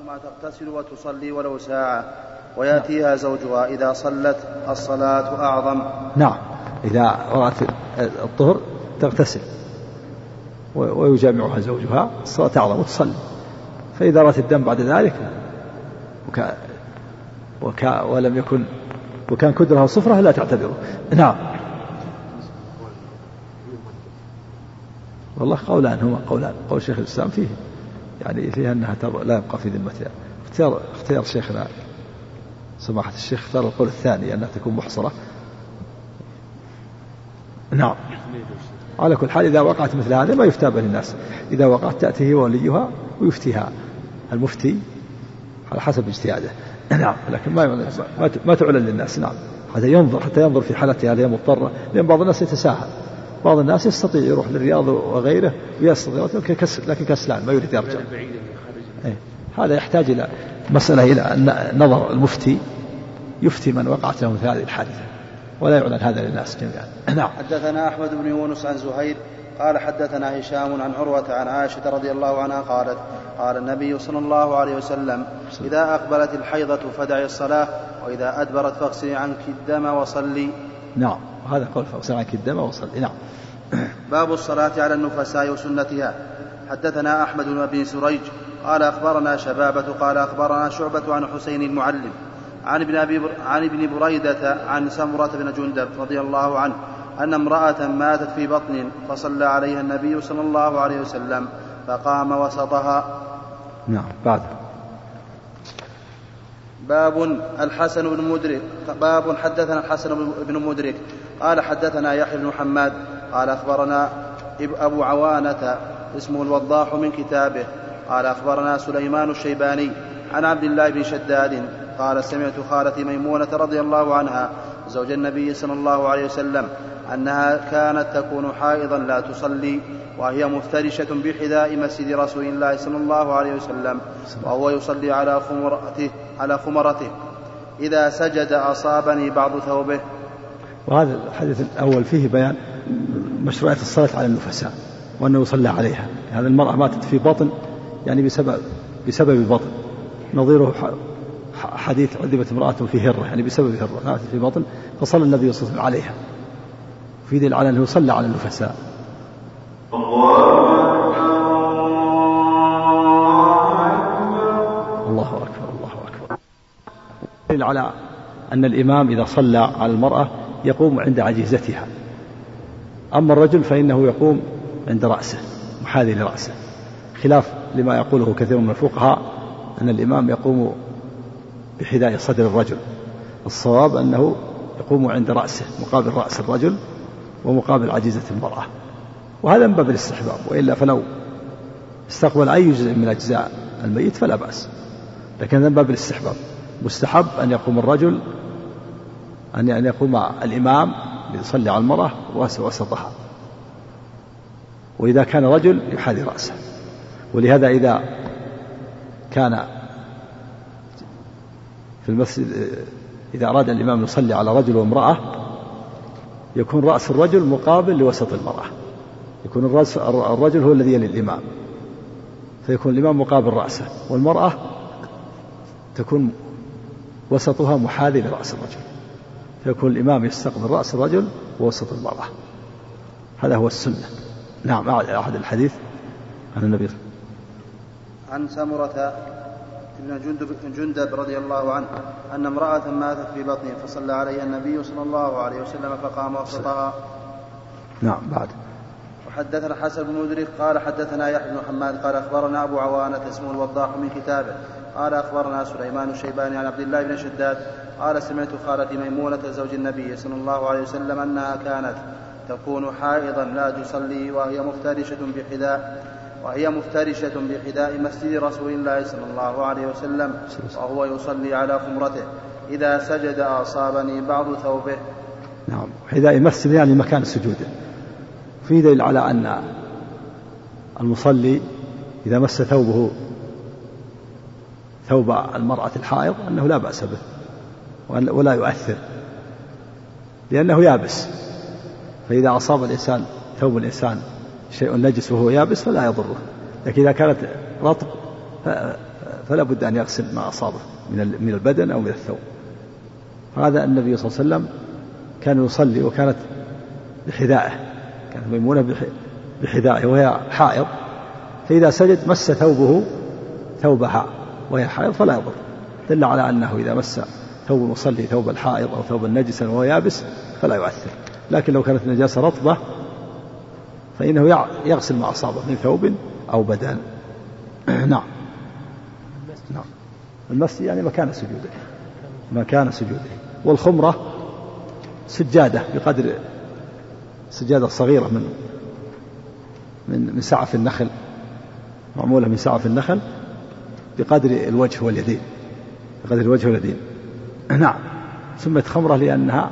ما تغتسل وتصلي ولو ساعة ويأتيها زوجها إذا صلت الصلاة أعظم. نعم، إذا رأت الطهر تغتسل ويجامعها زوجها الصلاة أعظم وتصلي، فإذا رأت الدم بعد ذلك ولم يكن وكان كدرها صفرة لا تعتبره. نعم. والله قولان هما قول شيخ الإسلام فيه يعني فيها أنها لا يبقى في ذمتها. اختيار شيخنا سماحة الشيخ اختار القول الثاني أنها تكون محصرة. نعم. على كل حال إذا وقعت مثل هذا ما يفتى به الناس، إذا وقعت تأتيه وليها ويفتيها المفتي على حسب اجتهاده. نعم، لكن ما تعلن للناس. نعم، حتى ينظر في حالتها هل هي مضطرة، لأن بعض الناس يتساهل، بعض الناس يستطيع يروح للرياض وغيره ويستطيع لكن كسلان ما يريد يرجع. هذا يحتاج إلى مسألة إلى نظر المفتي يفتي من وقعت له مثل هذه الحادثة ولا يعلن هذا للناس جميعا. نعم. حدثنا أحمد بن يونس عن زهير قال حدثنا هشام عن عروة عن عائشة رضي الله عنها قالت قال النبي صلى الله عليه وسلم إذا أقبلت الحيضة فدعي الصلاة وإذا أدبرت فاغسلي عنك الدم وصلي. نعم، هذا قول فاغسلي عنك الدم وصلي. نعم. باب الصلاة على النفساء وسنتها. حدثنا أحمد بن أبي سريج قال أخبرنا شبابة قال أخبرنا شعبة عن حسين المعلم عن ابن بريدة عن سمرة بن جندب رضي الله عنه أن امرأة ماتت في بطن فصلى عليها النبي صلى الله عليه وسلم فقام وسطها. نعم. بعد باب حدثنا الحسن بن مدرك قال حدثنا يحيى بن محمد قال أخبرنا أبو عوانة اسمه الوضاح من كتابه قال أخبرنا سليمان الشيباني عن عبد الله بن شداد قال سمعت خالتي ميمونة رضي الله عنها زوج النبي صلى الله عليه وسلم أنها كانت تكون حائضا لا تصلي وهي مفترشة بحذاء مسجد رسول الله صلى الله عليه وسلم وهو يصلي على خمرته إذا سجد أصابني بعض ثوبه. وهذا الحديث الأول فيه بيان مشروعية الصلاة على النفساء وأنه يصلى عليها. هذا المرأة ماتت في بطن يعني بسبب بطن، نظيره حديث عذبت امرأة في هرة يعني بسبب هرة ماتت في بطن فصلى النبي صلى الله عليه وسلم عليها، في دليل على أنه يصلى على النفساء. الله أكبر الله أكبر. دليل على أن الإمام إذا صلى على المرأة يقوم عند عجيزتها، أما الرجل فإنه يقوم عند رأسه محاذي لرأسه، خلاف لما يقوله كثير من الفقهاء أن الإمام يقوم بحذاء صدر الرجل. الصواب أنه يقوم عند رأسه مقابل رأس الرجل ومقابل عجيزة المرأة، وهذا من باب الاستحباب، وإلا فلو استقبل أي جزء من أجزاء الميت فلا بأس، لكن من باب الاستحباب مستحب أن يقوم الرجل أن يقوم الإمام يصلي على المرأة وسطها، وإذا كان رجل يحاذي رأسه. ولهذا إذا كان في المسجد إذا أراد الإمام يصلي على رجل وامرأة يكون رأس الرجل مقابل لوسط المرأة، يكون الرجل هو الذي يلي الإمام، فيكون الإمام مقابل رأسه، والمرأة تكون وسطها محاذي لرأس الرجل، فيكون الإمام يستقبل رأس الرجل ووسط المرأة. هذا هو السنة. نعم. أحد الحديث عن النبي عن سمرة بن جندب رضي الله عنه أن امرأة ماتت في بطنه فصلى عليها النبي صلى الله عليه وسلم فقام وسطها. نعم. بعد وحدثنا حسن بن مدرك قال حدثنا يحيى بن محمد قال أخبرنا أبو عوانة اسمه الوضاح من كتابه قال أخبرنا سليمان الشيباني عن عبد الله بن شداد قال سمعت خالتي ميمونة زوج النبي صلى الله عليه وسلم أنها كانت تكون حائضا لا تصلي وهي مفترشة بحذاء مسجد رسول الله صلى الله عليه وسلم وهو يصلي على خمرته إذا سجد أصابني بعض ثوبه. نعم. حذاء مسجد يعني مكان السجود، في دليل على أن المصلي إذا مس ثوبه ثوب المرأة الحائض أنه لا بأس به ولا يؤثر لأنه يابس، فإذا أصاب الإنسان ثوب الإنسان شيء نجس وهو يابس فلا يضره، لكن إذا كانت رطب فلا بد أن يغسل ما أصابه من البدن أو من الثوب. هذا النبي صلى الله عليه وسلم كان يصلي وكانت بحذائه، كانت ميمونة بحذائه وهي حائض، فإذا سجد مس ثوبه ثوبها وهي حائض فلا يضر، دل على أنه إذا مس ثوب المصلي ثوب الحائض أو ثوب النجس وهو يابس فلا يؤثر. لكن لو كانت النجاسة رطبة فإنه يغسل ما أصابه من ثوب أو بدن. نعم. المس يعني مكان سجوده. والخمرة سجادة بقدر سجادة صغيرة من سعف النخل، معمولة من سعف النخل بقدر الوجه واليدين، نعم. سمت خمرة لأنها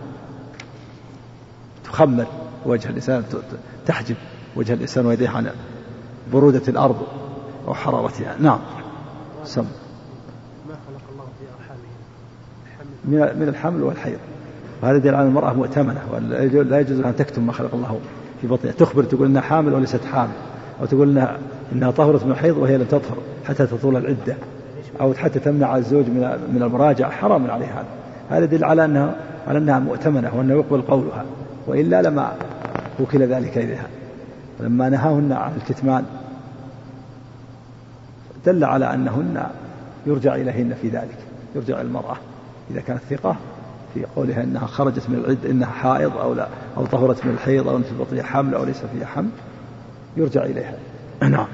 تخمر وجه الإنسان، تحجب وجه الإنسان ويديه عن برودة الأرض أو حرارتها. نعم. سم ما خلق الله في أرحامهم من الحمل والحيض، وهذا دليل على المرأة مؤتمنة، ولا يجوز أن تكتم ما خلق الله في بطنها، تخبر تقول إنها حامل وليست حامل، أو تقول إنها طهرت من الحيض وهي لم تطهر حتى تطول العدة، أو حتى تمنع الزوج من المراجعة، حرام عليها. هذا دليل على أنها مؤتمنة وأنه يقبل قولها، وإلا لما وكل ذلك إليها. لما نهاهن عن الكتمان دل على أنهن يرجع إليهن في ذلك، يرجع المرأة إذا كانت ثقة في قولها إنها خرجت من العدة، إنها حائض أو لا، أو طهرت من الحيض، أو أن في بطنها حمل أو ليس فيها حمل، يرجع إليها. نعم.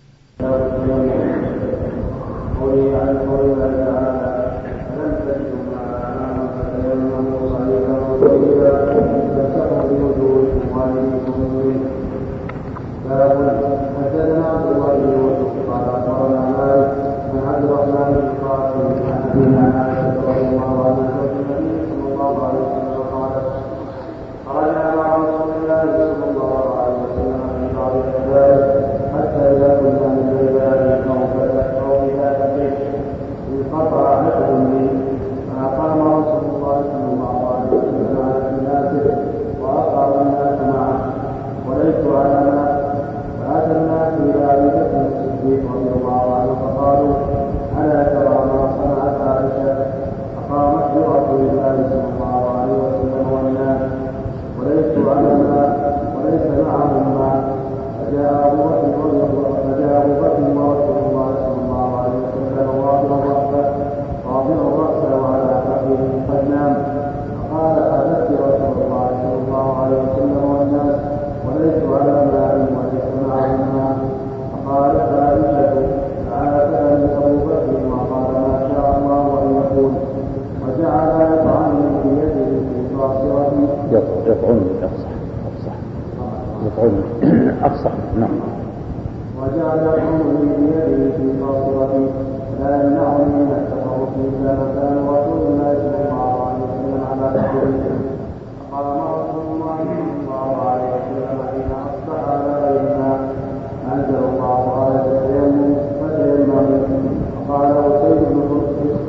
أفصح. نعم. وجعل يقوم بيده في قاصرته لا يمنعني من التصرف إلا مكان رسول الله صلى الله عليه وسلم على ذكره. فقام رسول الله صلى الله عليه وسلم حين أصبح على الماء أنزل الله على التيمم فتيمم. فقال أسيد بن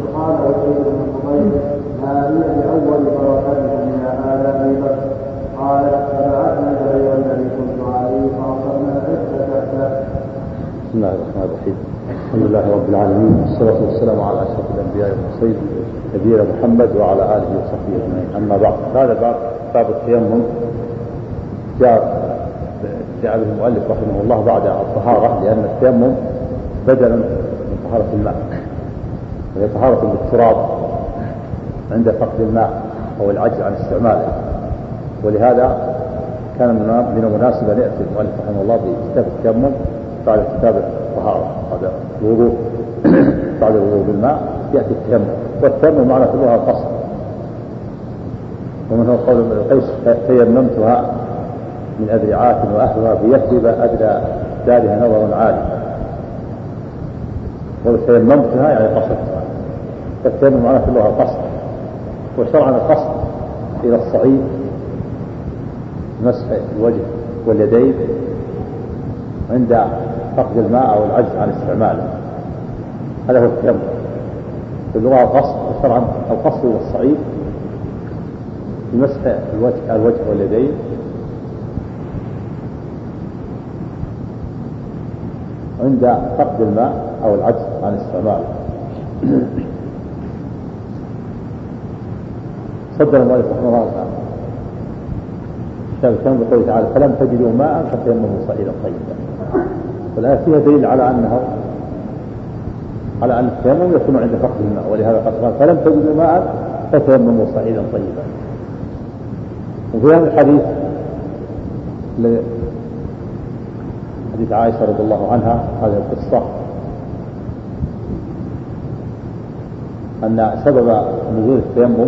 حضير ما هي بأول بركتها من هذا أبي بكر؟ قال فبعثنا الغير الذي كنت عليه فأصبنا العزة تحته. بسم الله الرحمن الرحيم. الحمد لله رب العالمين، والصلاة والسلام على أشرف الأنبياء والمرسلين نبينا محمد وعلى آله وصحبه أجمعين. أما بعد، هذا باب التيمم جاء به المؤلف رحمه الله بعد الطهارة، لأن التيمم بدلا من طهارة الماء، وهي طهارة بالتراب عند فقد الماء أو العجز عن استعماله. ولهذا كان من المناسب أن يأتي المؤلف رحمه الله بكتاب التيمم بعد كتاب الطهارة، بعد الوضوء بعد الوضوء بالماء يأتي التيمم. والتيمم معنى كلها القصد، ومن هو قول ابن القيس تيممتها من أذرعات وأهلها بيثرب أدنى دارها نظر عالي. وتيممتها يعني قصدتها، فالتيمم معنى كلها القصد. وشرعا القصد إلى الصعيد مسح الوجه واليدين عند فقد الماء أو العجز عن استعماله، هذا هو التيمم في اللغة القصد. وشرعا القصد إلى الصعيد بمسح الوجه واليدين عند فقد الماء أو العجز عن استعماله. صدر المؤلف رحمه الله تعالى كتاب التيمم بقوله تعالى فلم تجدوا ماء فتيمموا صعيدا طيبا. والآية فيها دليل على أن التيمم يكون عند فقد الماء، ولهذا قال فلم تجدوا ماء فتيمموا صعيدا طيبا. وفي هذا الحديث حديث عائشة رضي الله عنها هذه القصة أن سبب نزول التيمم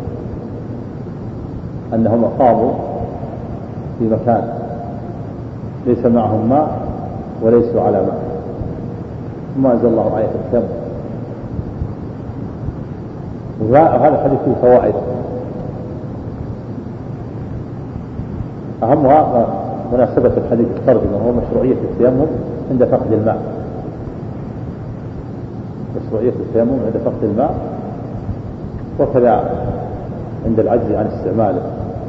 أنهم قاموا في مكان ليس معهم ماء وليسوا على ماء، ثم أنزل الله آية التيمم. وهذا الحديث فيه فوائد، أهمها مناسبة الحديث الترجمة وهو مشروعية التيمم عند فقد الماء. مشروعية التيمم عند فقد الماء، وكذا عند العجز عن استعماله،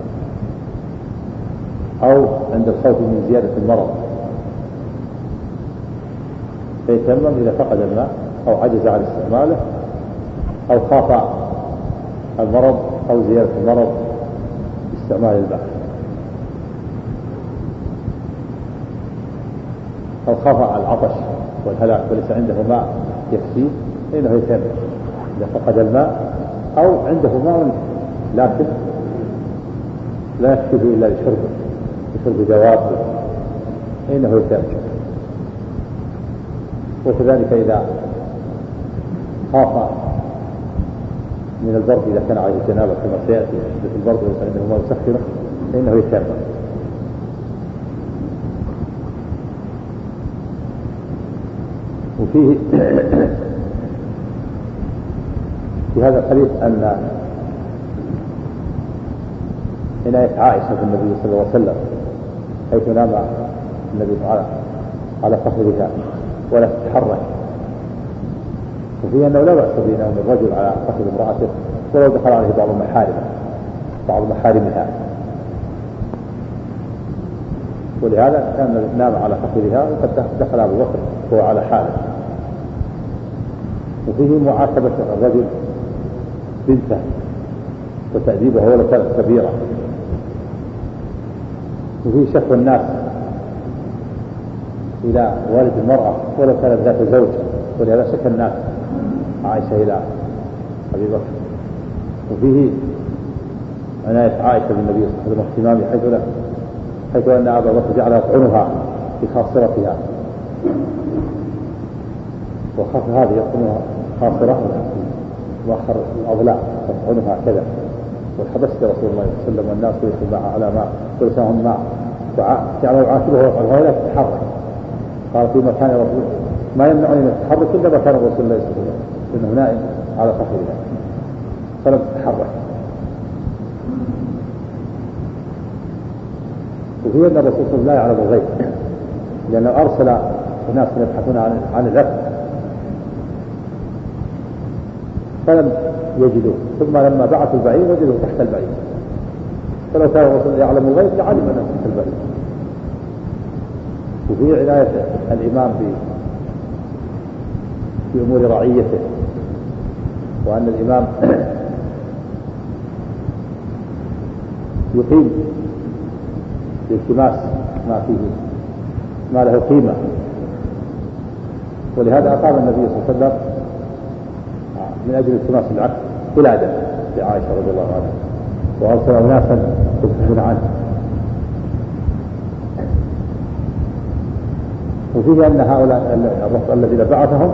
أو عند الخوف من زيادة المرض فيتيمم إذا فقد الماء أو عجز عن استعماله أو خاف المرض أو زيادة المرض باستعمال الماء، أو خاف العطش والهلاك وليس عنده ماء يكفيه فإنه يتيمم إذا فقد الماء، أو عنده ماء لكن لا يكفيه إلا لشرب دواب فإنه يتيمم. وكذلك إذا خاف من البرد إذا كان عليه جنابة كما سيأتي شدة البرد وليس عنده ماء يسخنه فإنه يتيمم. وفيه في هذا الحديث أن عناية عائشة بالنبي صلى الله عليه وسلم حيث نام النبي على فخذها ولا تتحرك، وفيه أنه لا بأس بنوم الرجل على فخذ امرأته ولو دخل عليه بعض محارمها، ولهذا كان نام على فخذها وقد دخل أبو بكر وهو على حاله. وفيه معاتبة الرجل بنته وتأديبها ولو كانت كبيرة. وفيه شكوى الناس إلى والد المرأة ولو كانت ذات زوج، ولهذا شكى الناس عائشة إلى أبي بكر. وفيه عناية عائشة بالنبي صلى الله عليه وسلم واهتمامه حيث أن أبا بكر جعل يطعنها بخاصرتها، وخاف هذه يطعنها خاصرة وآخر الأضلاع يطعنها كذا. والحبس رسول الله صلى الله عليه وسلم والناس ليسوا معه على ماء وليس معهم ماء، جعل يعاتبه ويقول لا تتحرك. قال في مكان رسول ما يمنعني من التحرك إلا مكان رسول الله صلى الله عليه وسلم إنه نائم على فخذها فلم تتحرك. وفي أن الرسول صلى الله عليه وسلم لا يعلم الغيب، لأنه أرسل ناس يبحثون عن العبد فلم يجدوه، ثم لما بعثوا البعير وجدوه تحت البعير، فلو كان الرسول يعلم الغيب لعلم أنه تحت البعير. وفي عناية الإمام في أمور رعيته، وأن الإمام يقيم بالتماس ما له قيمة، ولهذا أقام النبي صلى الله عليه وسلم من أجل التماس العقد ولادة لعائشة رضي الله عنها، وأرسل أناسا يبحثون عنه. وفيه أن هؤلاء الرسل الذين بعثهم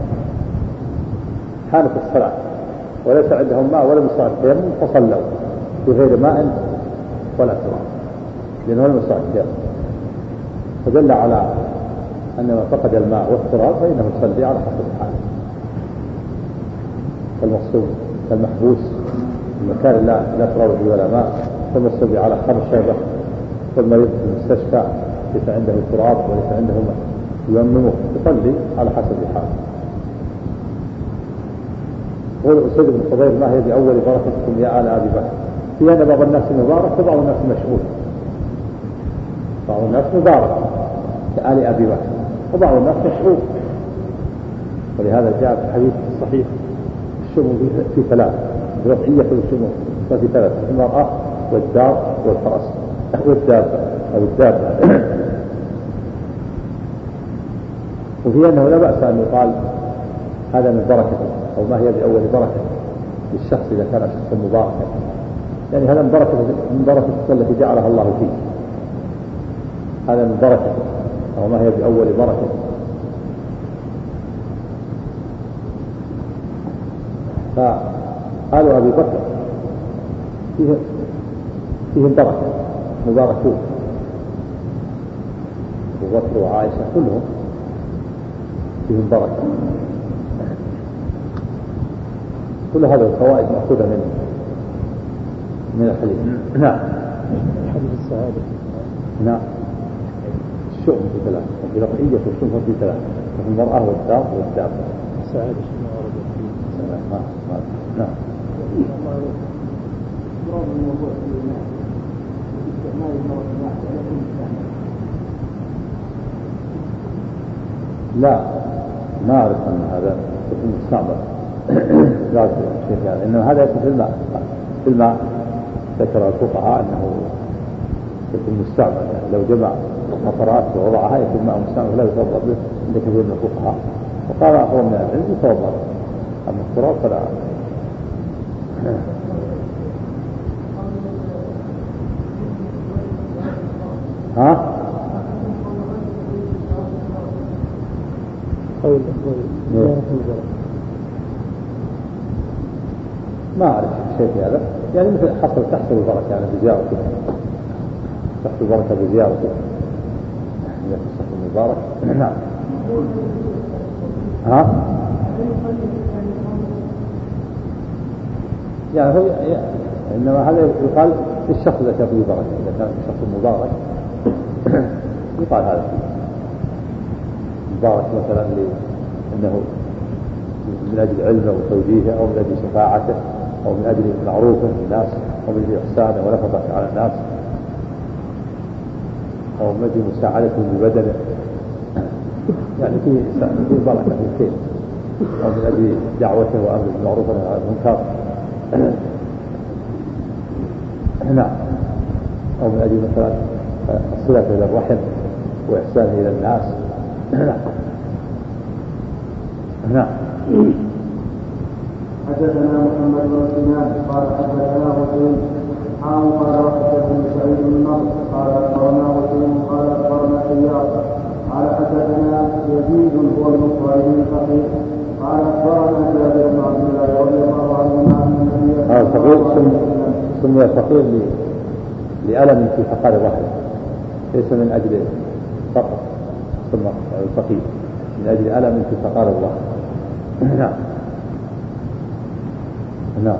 حانت الصلاة وليس عندهم ماء ولا مصاب التيمم فصلوا بغير ماء ولا تراب لأنه لم يصاب التيمم، فدل على أن من فقد الماء والتراب فإنه يصلي على حسب الحال. فالمقصود كالمحبوس المكان لا تراب فيه ولا ماء، فالمصلي على خرشبة، والمريض في المستشفى ليس عنده تراب وليس عنده ماء يممه يصلي على حسب الحال. قول أسيد بن حضير ما هي بأول بركتكم يا آل أبي بكر؟ في أن بعض الناس مبارك وبعض الناس مشغول، بعض الناس مبارك كآل أبي بكر وبعض الناس مشغول، ولهذا جاء في الحديث الصحيح الشمول في ثلاث، الوضعية والشمول ففي ثلاث: المرأة والدار والفرس والدابة أو الدابة. وفي أنه لا بأس أن يقال هذا من بركته، أو ما هي بأول بركة للشخص إذا كان شخصا مباركا، يعني هذا من بركة التي جعلها الله فيه، هذا من بركة، أو ما هي بأول بركة. فقالوا أبي بكر فيهم بركة، مباركون، أبو بكر وعائشة كلهم فيهم بركة. كل هذه الفوائد مأخوذة من الحديث. نعم. حديث السعادة. نعم. الشؤم في ثلاث، وفي رفعية والشؤم في ثلاث، وفي المرأة والدار والدابة. السعادة شنو ورد فيه؟ نعم. لا، ما أعرف أن هذا يكون مستعمل. لا شيء يعني، إنما هذا يكون في الماء ذكر الفقهاء أنه يكون مستعمل، يعني لو جمع مطرات ووضعها يكون ماء مستعمل لا يتوضأ به عند كثير من الفقهاء، وقال آخر من العلم يتوضأ، أما التراب فلا. ها؟ ما أعرف شيء في هذا، يعني مثل تحصل البركة يعني بزيارته، تحصل البركة بزيارته إذا في الشخص المبارك. نعم. ها؟ يعني هو إنما هذا يقال للشخص الذي فيه بركة، إذا كان الشخص المبارك يقال هذا مبارك مثلا لأنه من أجل علمه وتوجيهه، أو من أجل شفاعته، أو من أجل معروفه للناس، أو من أجل إحسانه ونفقته على الناس، أو من أجل مساعدته ببدنه، يعني في بركة في الخير، أو من أجل دعوته وأمره بالمعروف والنهي عن المنكر. نعم. أو من أجل مثلا الصلة إلى الرحم وإحسانه إلى الناس. نعم. حدثنا محمد بن سنان قال حدثنا حسين قال وحدثني سعيد بن نصر قال اخبرنا حسين قال اخبرنا اياس قال حدثنا يزيد هو المقرئ الفقيه قال اخبرنا جابر بن عبد الله رضي الله عنهما ان النبي هذا الفقيه سمي فقير لألم في فقار الرحم، ليس من أجل فقر، ثم الفقير من أجل ألم في فقار الرحم. نعم. نعم.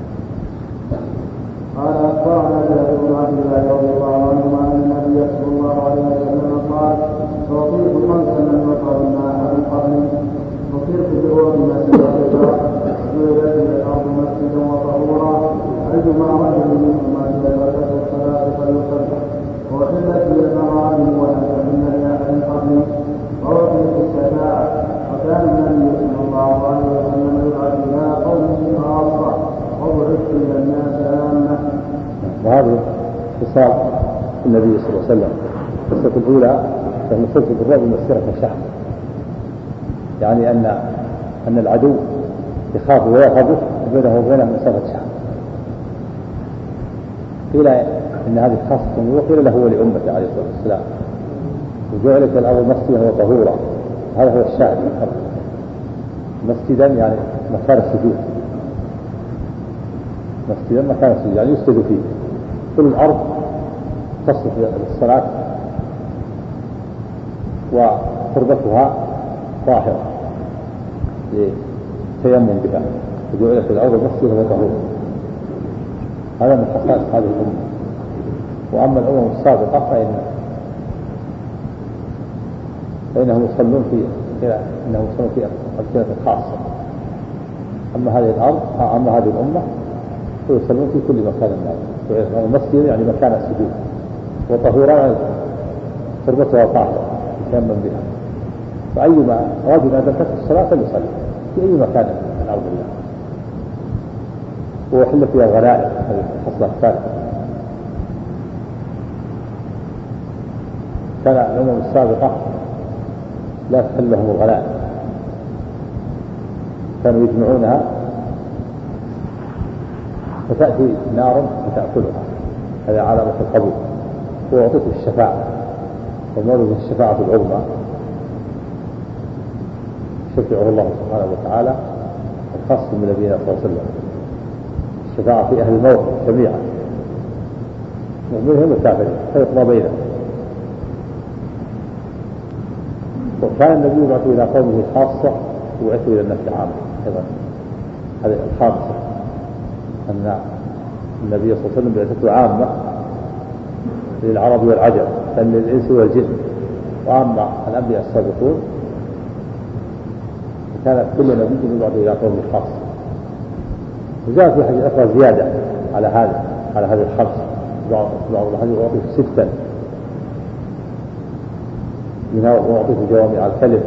قال أخبرنا جابر بن عبد الله رضي الله عنهما أن النبي صلى الله عليه وسلم قال: تعطيك خمسا من مطر الماء من قبل نصرت بروح مسجد جعلت الأرض مسجدا وطهورا أيما رجل منهما جلسته الصلاة فليصلي وحلت للمغانم ولم تحل لأحد قبلي وأعطيت الشفاعة وكان النبي صلى الله عليه وسلم يدعى إلى قومه خاصة وبعثت إلى الناس عامة. وهذه خصال النبي صلى الله عليه وسلم. القصة الأولى فهي نصرت بالرعب مسيرة شهر، يعني أن العدو يخاف ويغضب بينه وبينه مسيرة شهر. قيل إن هذه خاصة وقيل له ولأمته عليه الصلاة والسلام. وجعلت الأرض مسجدا وطهورا، هذا هو الشاهد من الخبر. مسجدا يعني مكان السجود، مسجدا مكان السجود يعني يسجد فيه. كل الأرض تصلح للصلاة وتربتها طاهرة للتيمم بها، وجعلت الأرض مسجدا وطهورا. هذا من خصائص هذه الأمة. وأما الأمم السابقة فإنهم يصلون في أمكنة خاصة. أما هذه الأرض أما هذه الأمة فيصلون في كل مكان الناس. المسجد يعني مكان السجود، وطهورا تربتها طاهرة يتيمم بها. فأيما رجل أدركته الصلاة فليصلي في أي مكان من أرض الله. وحل فيها الغنائم، هذه الخصلة الثالثة. كان الأمم السابقة لا تحل لهم الغنائم، كانوا يجمعونها فتأتي نار فتأكلها، هذا علامة القبول. وأعطته الشفاعة، ومرض الشفاعة العظمى شفعه الله سبحانه وتعالى الخاص من نبينا صلى الله عليه وسلم، الشفاعة في أهل الموت جميعا مؤمنهم وكافرين فيقضى بينهم. وكان النبي يبعث إلى قومه خاصة ويبعث إلى الناس عامة أيضا. هذه الخامسة أن النبي صلى الله عليه وسلم بعثته عامة للعرب والعجم بل للإنس والجن. وأما الأنبياء السابقون كانت كل نبي يبعث إلى قومه خاصة. وجاء في حديث أخرى زيادة على هذه الخمس، بعض الحديث يعطيه 6 منها ويعطيه جوامع الكلم.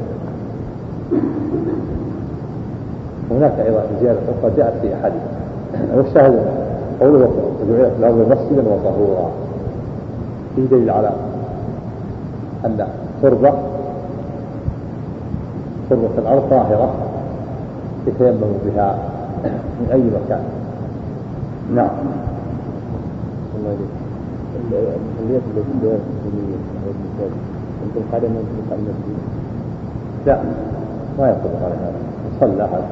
وهناك أيضا زيادة أخرى جاءت في أحاديث. والشاهد قوله وجعلت الأرض مسجدا وطهورا فيه دليل على أن تربة الأرض طاهرة يتيمم بها من أي مكان. نعم. الله يجزيك. المحليات التي فيها السنية والمساجد أنت القدم ينطبق على المسجد؟ لا ما ينطبق على هذا. يصلى هذا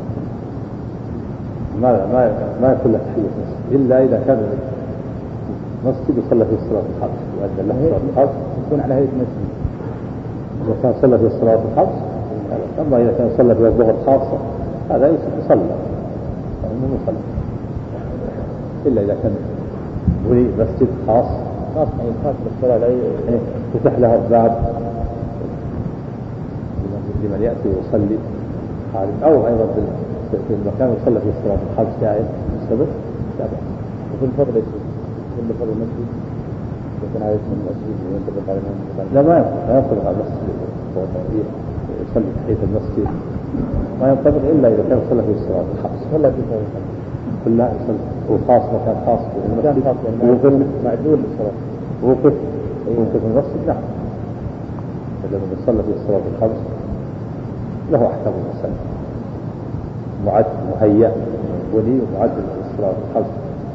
ما يكون له تحية مسجد إلا إذا كان مسجد يصلى فيه الصلاة الخمس وأدى له الصلاة الخمس يكون على هيئة مسجد. إذا كان صلى فيه الصلاة الخمس. أما إذا كان صلى فيه الظهر خاصة هذا يصلى إنه يصلي إلا إذا كان بني مسجد خاص بالصلاة العيد فتح له الباب لمن يأتي ويصلي أو أيضا في المكان يصلى فيه الصلاة الخمس شاهد السبت لا بأس. وفي الفضل كل فضل المسجد يكون على اسم المسجد وينطبق على المسجد. لا ما ينطبق على المسجد يصلي تحية المسجد ما ينطبق إلا إذا كان يصلى فيه الصلاة الخمس. ولا في صلاة الخمس كلها يصلي وخاص مكان خاص مكان خاص يعني معدول للصلاة وقف في المسجد. نعم لما يصلى فيه الصلاة الخمس له أحكام المسجد معد مهيأ بني ومعد للصلاة الخمس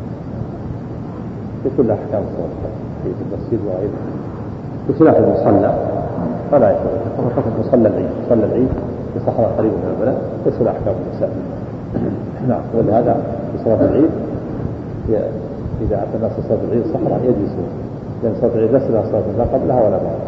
بكل أحكام الصلاة الخمس في المسجد وغيره. بخلاف المصلى فلا يشتغل فقط مصلى العيد. صلى العيد في صحراء قريبة من البلد ليس له أحكام المساجد. نعم. ولهذا في صلاة العيد إذا أتى الناس صلاة العيد صحراء يجلسون لأن صلاة العيد ليس لها صلاة لا قبلها ولا بعدها.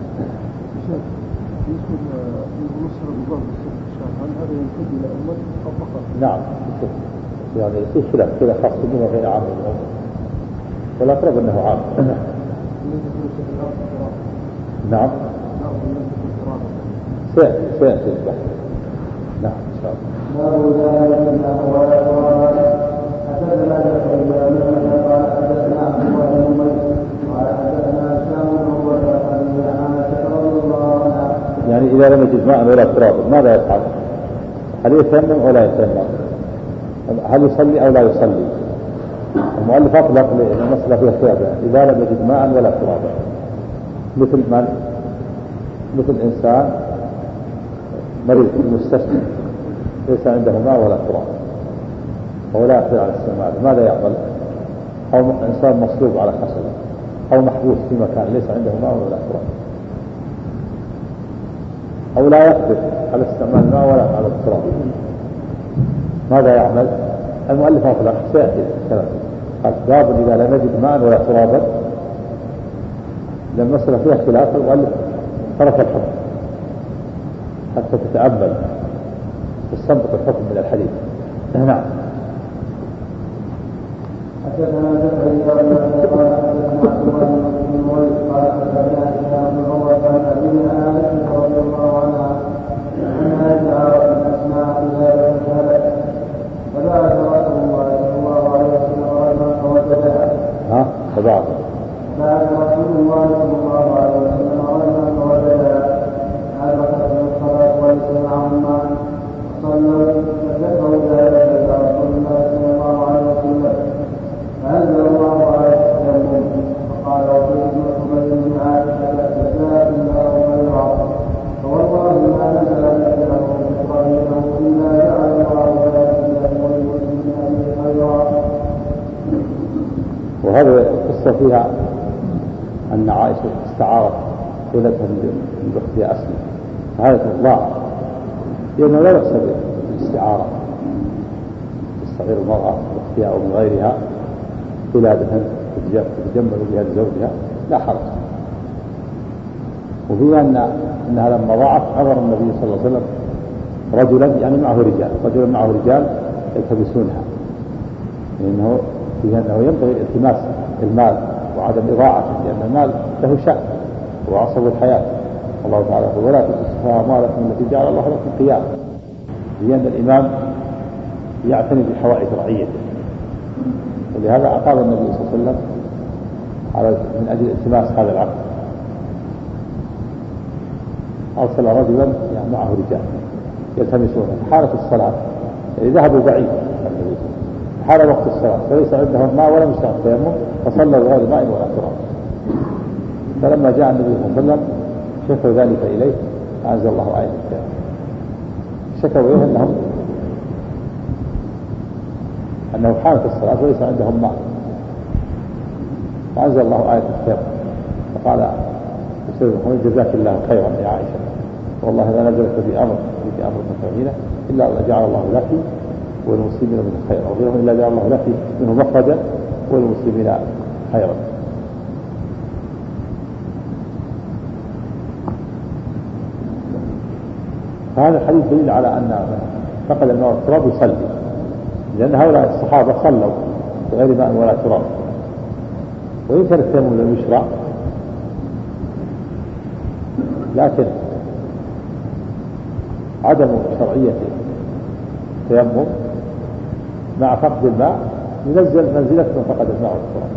نعم يعني في خلاف كذا خاص به وغير عام والأقرب أنه عام. نعم سيأتي البحث. نعم إن شاء الله. باب ذلك من أقوال القرآن. حدثنا زكريا بن يحيى قال حدثنا عبد الله بن ميسر قال حدثنا هشام بن عروة عن عائشة رضي الله عنها. يعني إذا لم يجد ماء ولا تراب ماذا يفعل؟ هل يتيمم ولا يتيمم؟ هل يصلي أو لا يصلي؟ المؤلف أطلق المسألة فيها خلاف إذا لم يجد ماء ولا ترابا مثل إنسان مريض في المستشفى ليس عنده ماء ولا تراب وهو لا يقدر على الاستعمال ماذا يعمل؟ أو إنسان مصلوب على خشبة أو محبوس في مكان ليس عنده ماء ولا تراب أو لا يقدر على استعمال الماء ولا على التراب ماذا يعمل؟ المؤلف أطلق سيأتي قال باب إذا لم يجد ماء ولا ترابا. لأن المسألة فيها خلاف المؤلف ترك الحكم حتى تتأمل تستنبط الحكم من الحديث. نعم. حدثنا زكريا بن يحيى قال حدثنا عبد الله بن ميسر قال حدثنا هشام بن عروة عن أبينا عائشة رضي الله عنها أنها جاءت الأسماء إذا ذهبت فبعث رسول الله صلى الله عليه وسلم رجلا فوجدها. فبعث رسول الله صلى الله عليه وسلم رجلا فوجدها. هذا وهذه القصة فيها أن عائشة استعارت ولدها من أختها أسماء، فهذا إطلاق، لأنه لا يحسب الاستعارة تستغير المرأة أختها أو من غيرها ولادة تتجمل بها لزوجها لا حرج. وفيها أنها لما ضاعت أمر النبي صلى الله عليه وسلم رجلا يعني رجلا معه رجال يلتمسونها، لأنه فيها أنه ينبغي التماس المال وعدم إضاعته، لأن المال له شأن وعصب الحياة. الله تعالى يقول ولا تسفها أموالكم التي جعل الله لكم قياما، لأن الإمام يعتني بحوائج رعيته، ولهذا أعطاه النبي صلى الله عليه وسلم من أجل التماس هذا العقد أرسل رجلا يعني معه رجال يلتمسونه حالة الصلاة، يعني ذهبوا بعيد حال وقت الصلاة فليس عندهم ماء ولا مستحق تيمم فصلوا بغير ماء ولا تراب. فلما جاء النبي صلى الله عليه وسلم شكوا ذلك إليه فأنزل الله آية التيمم، شكوا إليه أنه حالة الصلاة وليس عندهم ماء، فأنزل الله آية التيمم فقال جزاك الله خيرا يا عائشة، والله ما نزلت بأمر مفعولين إلا الله جعل الله لك والمسلمين من خيرا، وغيرهم إلا جعل الله لك منه مخرجا والمسلمين خيرا. فهذا الحديث دليل على أن فقد الماء والتراب يصلي، لأن هؤلاء الصحابة صلوا بغير ماء ولا تراب، وإن كان التيمم لم يشرع لكن عدم شرعية التيمم مع فقد الماء ينزل منزلة من فقد الماء والتراب.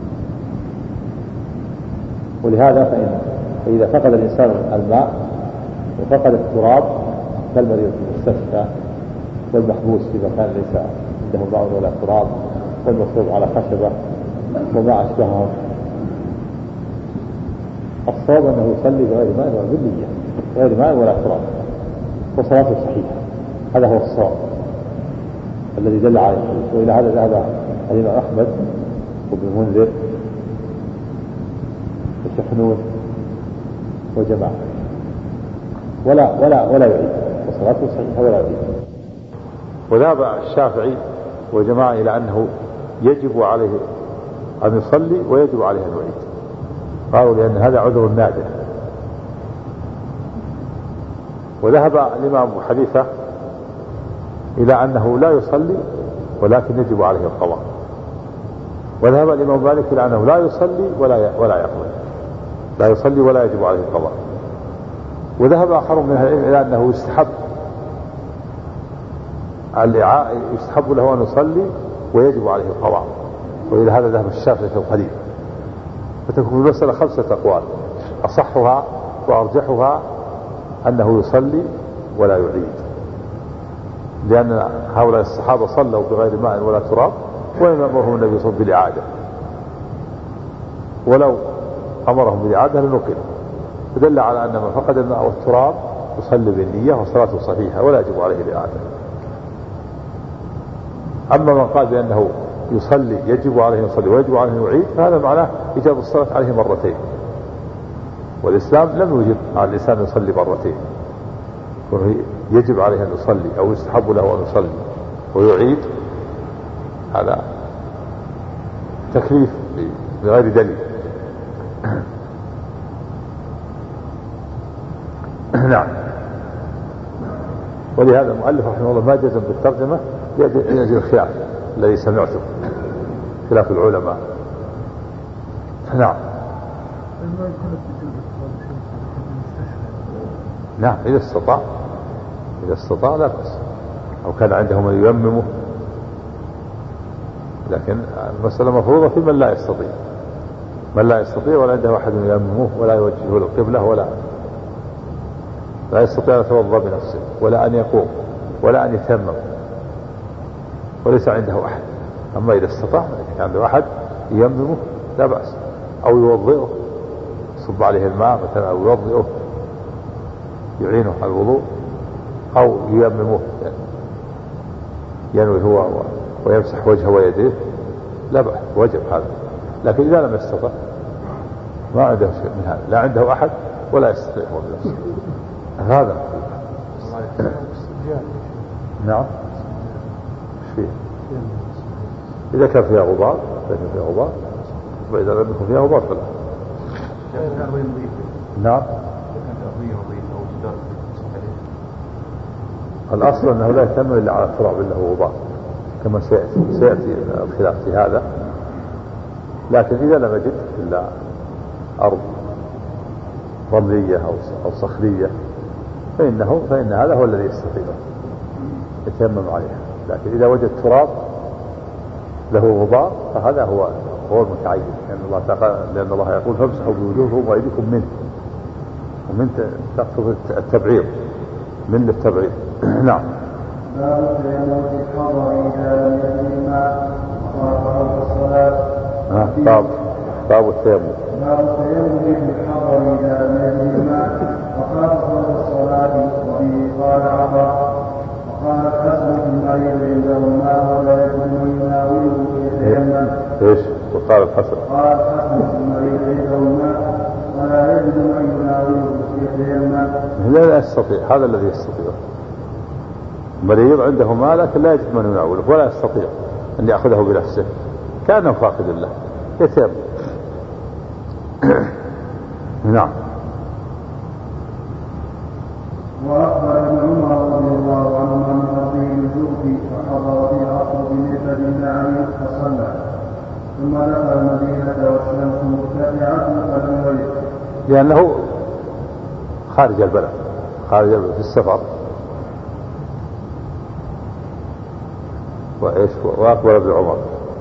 ولهذا فإذا فقد الإنسان الماء وفقد التراب كالمريض في المستشفى والمحبوس في مكان ليس عنده ماء ولا تراب والمصروف على خشبة وما أشبهه، الصواب أنه يصلي بغير ماء ولا بالنية غير ماء ولا تراب وصلاته صحيحة، هذا هو الصواب الذي دل عليه الحديث. وإلى هذا ذهب الإمام أحمد وابن المنذر وشحنون وجماعة ولا يعيد وصلاته صحيحة ولا يعيد. وذهب الشافعي وجماعة إلى أنه يجب عليه أن يصلي ويجب عليه أن يعيد، قالوا لأن هذا عذر نادر. وذهب الإمام أبو حنيفة إلى أنه لا يصلي ولكن يجب عليه القضاء. وذهب الإمام مالك إلى أنه لا يصلي ولا يقضي، لا يصلي ولا يجب عليه القضاء. وذهب آخر من العلم إلى أنه يستحب له أن يصلي ويجب عليه القضاء، وإلى هذا ذهب الشافعي في القديم. فتكون المسألة 5 أقوال، أصحها وأرجحها أنه يصلي ولا يعيد، لأن هؤلاء الصحابة صلوا بغير ماء ولا تراب ولم يأمرهم النبي صلى الله عليه وسلم بالإعادة، ولو أمرهم بالإعادة لنقل، فدل على أن من فقد الماء والتراب يصلي بالنية وصلاته صحيحة ولا يجب عليه الإعادة. أما من قال بأنه يصلي يجب عليه يصلي ويجب عليه يعيد فهذا معناه إيجاب الصلاة عليه مرتين، والإسلام لم يوجب على الإنسان أن يصلي مرتين، يجب عليه أن يصلي أو يستحب له أن يصلي ويعيد، هذا تكليف بغير دليل. نعم. ولهذا المؤلف رحمه الله ما جزم بالترجمة يجري الخلاف الذي سمعته، خلاف العلماء. نعم. نعم إذا استطاع لا بأس، أو كان عنده من ييممه، لكن المسألة مفروضة في من لا يستطيع ولا عنده أحد ييممه ولا يوجهه للقبلة ولا يستطيع أن يتوضأ بنفسه ولا أن يقوم ولا أن يتيمم وليس عنده أحد. أما إذا استطاع كان عنده أحد ييممه لا بأس، أو يوضئه يصب عليه الماء مثلا، أو يوضئه يعينه على الوضوء، أو ييممه ينوي هو ويمسح وجهه ويديه لا بأس، وجب هذا. لكن إذا لم يستطع ما عنده شيء من هذا، لا عنده أحد ولا يستطيع هو بنفسه. هذا نعم. فيه إذا كان فيها غبار وإذا لم يكن فيها غبار فلا. نعم. الأصل أنه لا يهتم إلا على التراب إلا هو غبار كما سيأتي الخلاف في هذا. لكن إذا لم يجد إلا أرض رملية أو صخرية فإن هذا هو الذي يستطيع يتيمم عليها. لكن إذا وجد تراب له غبار فهذا هو المتعين، لأن الله يقول فامسحوا بوجوهكم وأيديكم منه، ومن تقصد التبعيض من للتبعيض. نعم. باب التيمم في الحضر إذا لم يكن الماء وقرأ الصلاة. باب التيمم في الحضر إذا لم يكن الماء وقرأ الصلاة. وبه قال عطاء وقال الحسن في المريض عنده الماء ولا يكن من يناوله يتيمم. ايش؟ وقال الحسن في المريض عنده الماء ولا يجد من يناوله يتيمم. لا يستطيع، هذا الذي يستطيع. مريض عنده ماء لكن لا يجد من يناوله ولا يستطيع أن يأخذه بنفسه كأنه فاقد له يتيمم. نعم. وأخبر ابن عمر رضي الله عنهما من أرضه الجوف فحضر في العصر بمثل النعم فصلى ثم دخل المدينة والشمس مرتفعة فلم يرد لأنه خارج البلد في السفر. وأقبل ابن عمر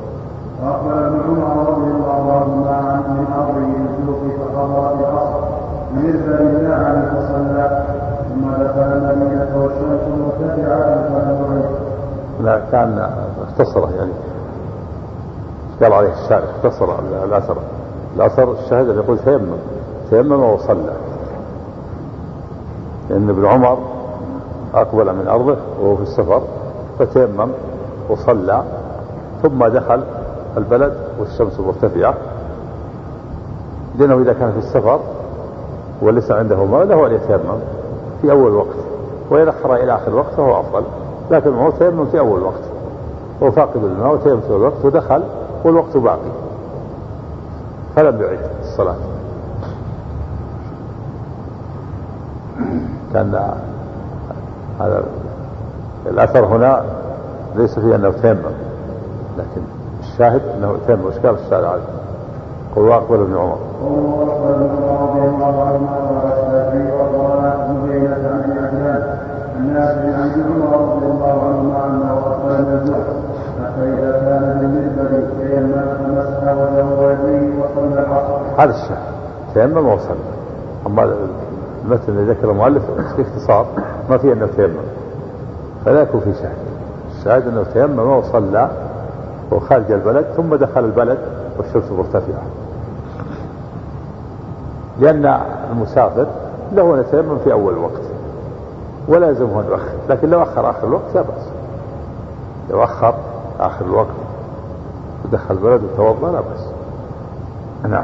رضي الله عنهما من أرضه الجوف فحضر في العصر بمثل النعم فصلى ثم دخل المدينة والشمس مرتفعة فلم يرد. لا كان اختصره يعني قال عليه الشارع اختصر الأثر الشاهد يقول تيمم وصلى، لأن ابن عمر أقبل من أرضه وهو في السفر فتيمم وصلى ثم دخل البلد والشمس مرتفعة، لأنه إذا كان في السفر وليس عنده ماء له أن يتيمم في أول وقت ويدخر إلى آخر وقت فهو أفضل، لكن هو تيمم في أول وقت هو فاقد الماء وتيمم في أول وقت ودخل والوقت باقي فلم يعيد الصلاة. كان هذا الأثر هنا ليس فيه أنه تيمم، لكن الشاهد أنه تيمم. وش قال الشارع عليه؟ قل وأقبل ابن عمر الناس عن عمر رضي الله عنهما أنه أقبل النزول حتى إذا كان بالنسبة تيمم فمسح وجهه ويديه وصلى العصر. هذا الشاهد تيمم وصلى. أما المثل اللي ذكر المؤلف في اختصار ما فيه أنه تيمم فلا يكون في شاهد. الشاهد أنه تيمم وصلى وخارج البلد ثم دخل البلد والشمس مرتفعة، لأن المسافر له أن يتيمم في أول وقت ولا يلزمه أن يؤخر، لكن لو أخر آخر الوقت لا بأس. لو أخر آخر الوقت ودخل البلد وتوضأ لا بأس. نعم.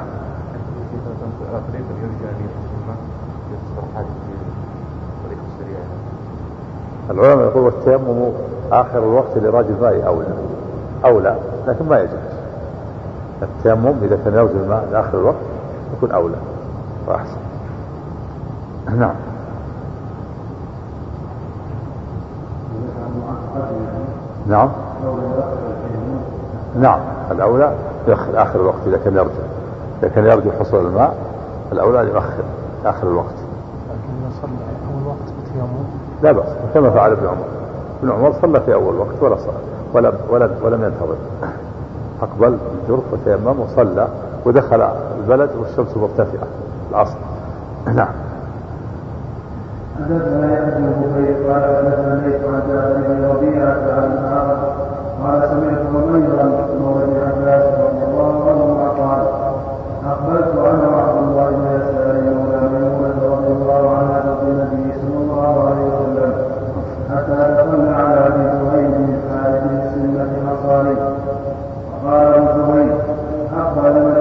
العلماء يقول التيمم آخر الوقت لراجل الماء أولى لكن ما يجب. التيمم إذا كان يرجو الماء لآخر الوقت يكون أولى وأحسن. نعم. نعم الأولى يؤخر آخر الوقت إذا كان يرجو حصول الماء الأولى يؤخر آخر الوقت. لكن صلى أول وقت بتيمم لا بأس كما فعل ابن عمر صلى في أول وقت ولا صلى ولم ينتظر، أقبل الجرف وتيمم وصلى ودخل البلد والشمس مرتفعة العصر. نعم. حدثنا يحيى بن بكير قال حدثنا ليث عن جابر بن ربيعة عن الأعرج قال سمعت عميرا مولى ابن عباس رضي الله عنهما قال أقبلت أنا وعبد الله بن يسار مولى ميمونة رضي الله عنها زوج النبي صلى الله عليه وسلم حتى دخلنا على أبي زهير بن الحارث بن السنة الأنصاري فقال أبو زهير أقبل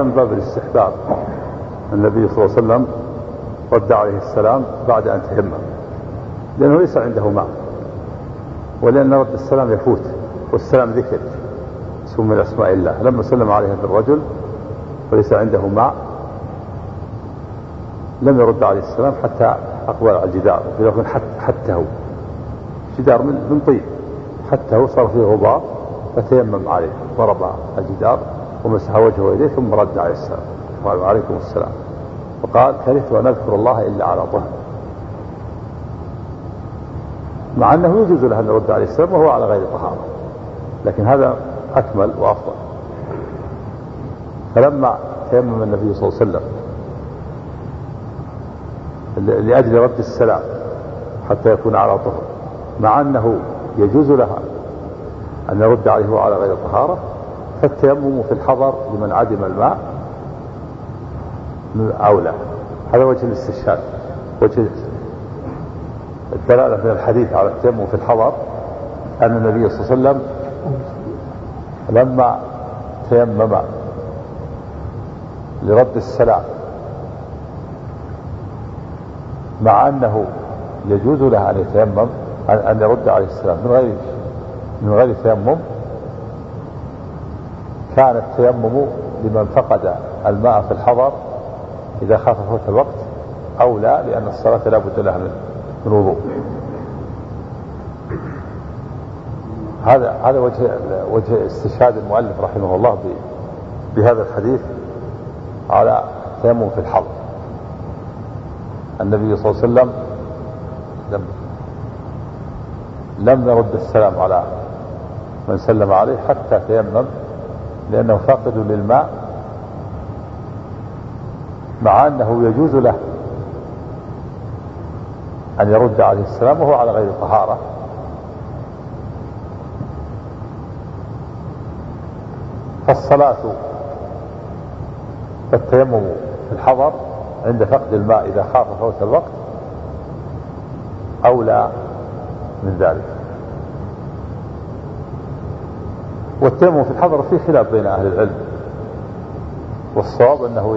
من باب الاستحباب النبي صلى الله عليه وسلم رد عليه السلام بعد أن تيمم، لأنه ليس عنده ماء، ولأن رد السلام يفوت، والسلام ذكر اسم من أسماء الله. لما سلم عليه الرجل وليس عنده ماء لم يرد عليه السلام حتى أقبل على الجدار، ولكن حته جدار من طين، حته صار فيه غبار فتيمم عليه، ضرب الجدار ومسح وجهه ويديه ثم رد عليه السلام قال عليكم السلام، وقال كرهت أن أذكر الله إلا على طهر، مع أنه يجوز له أن يرد عليه السلام وهو على غير طهارة، لكن هذا أكمل وأفضل. فلما تيمم النبي صلى الله عليه وسلم لأجل رد السلام حتى يكون على طهر، مع أنه يجوز له أن يرد عليه وهو على غير طهارة، فالتيمم في الحضر لمن عدم الماء أولى. هذا وجه الاستشهاد، وجه الدلالة من الحديث على التيمم في الحضر أن النبي صلى الله عليه وسلم لما تيمم لرد السلام مع أنه يجوز له أن يتيمم أن يرد عليه السلام من غير تيمم، كان التيمم لمن فقد الماء في الحضر إذا خاف فوت الوقت أولى، لأن الصلاة لا بد لها من وضوء. هذا وجه استشهاد المؤلف رحمه الله بهذا الحديث على التيمم في الحضر. النبي صلى الله عليه وسلم لم يرد السلام على من سلم عليه حتى تيمم، لأنه فاقد للماء، مع أنه يجوز له أن يرد عليه السلام وهو على غير طهارة. فالصلاة فالتيمم في الحضر عند فقد الماء إذا خاف فوت الوقت أولى من ذلك. والتيمم في الحضر فيه خلاف بين أهل العلم، والصواب أنه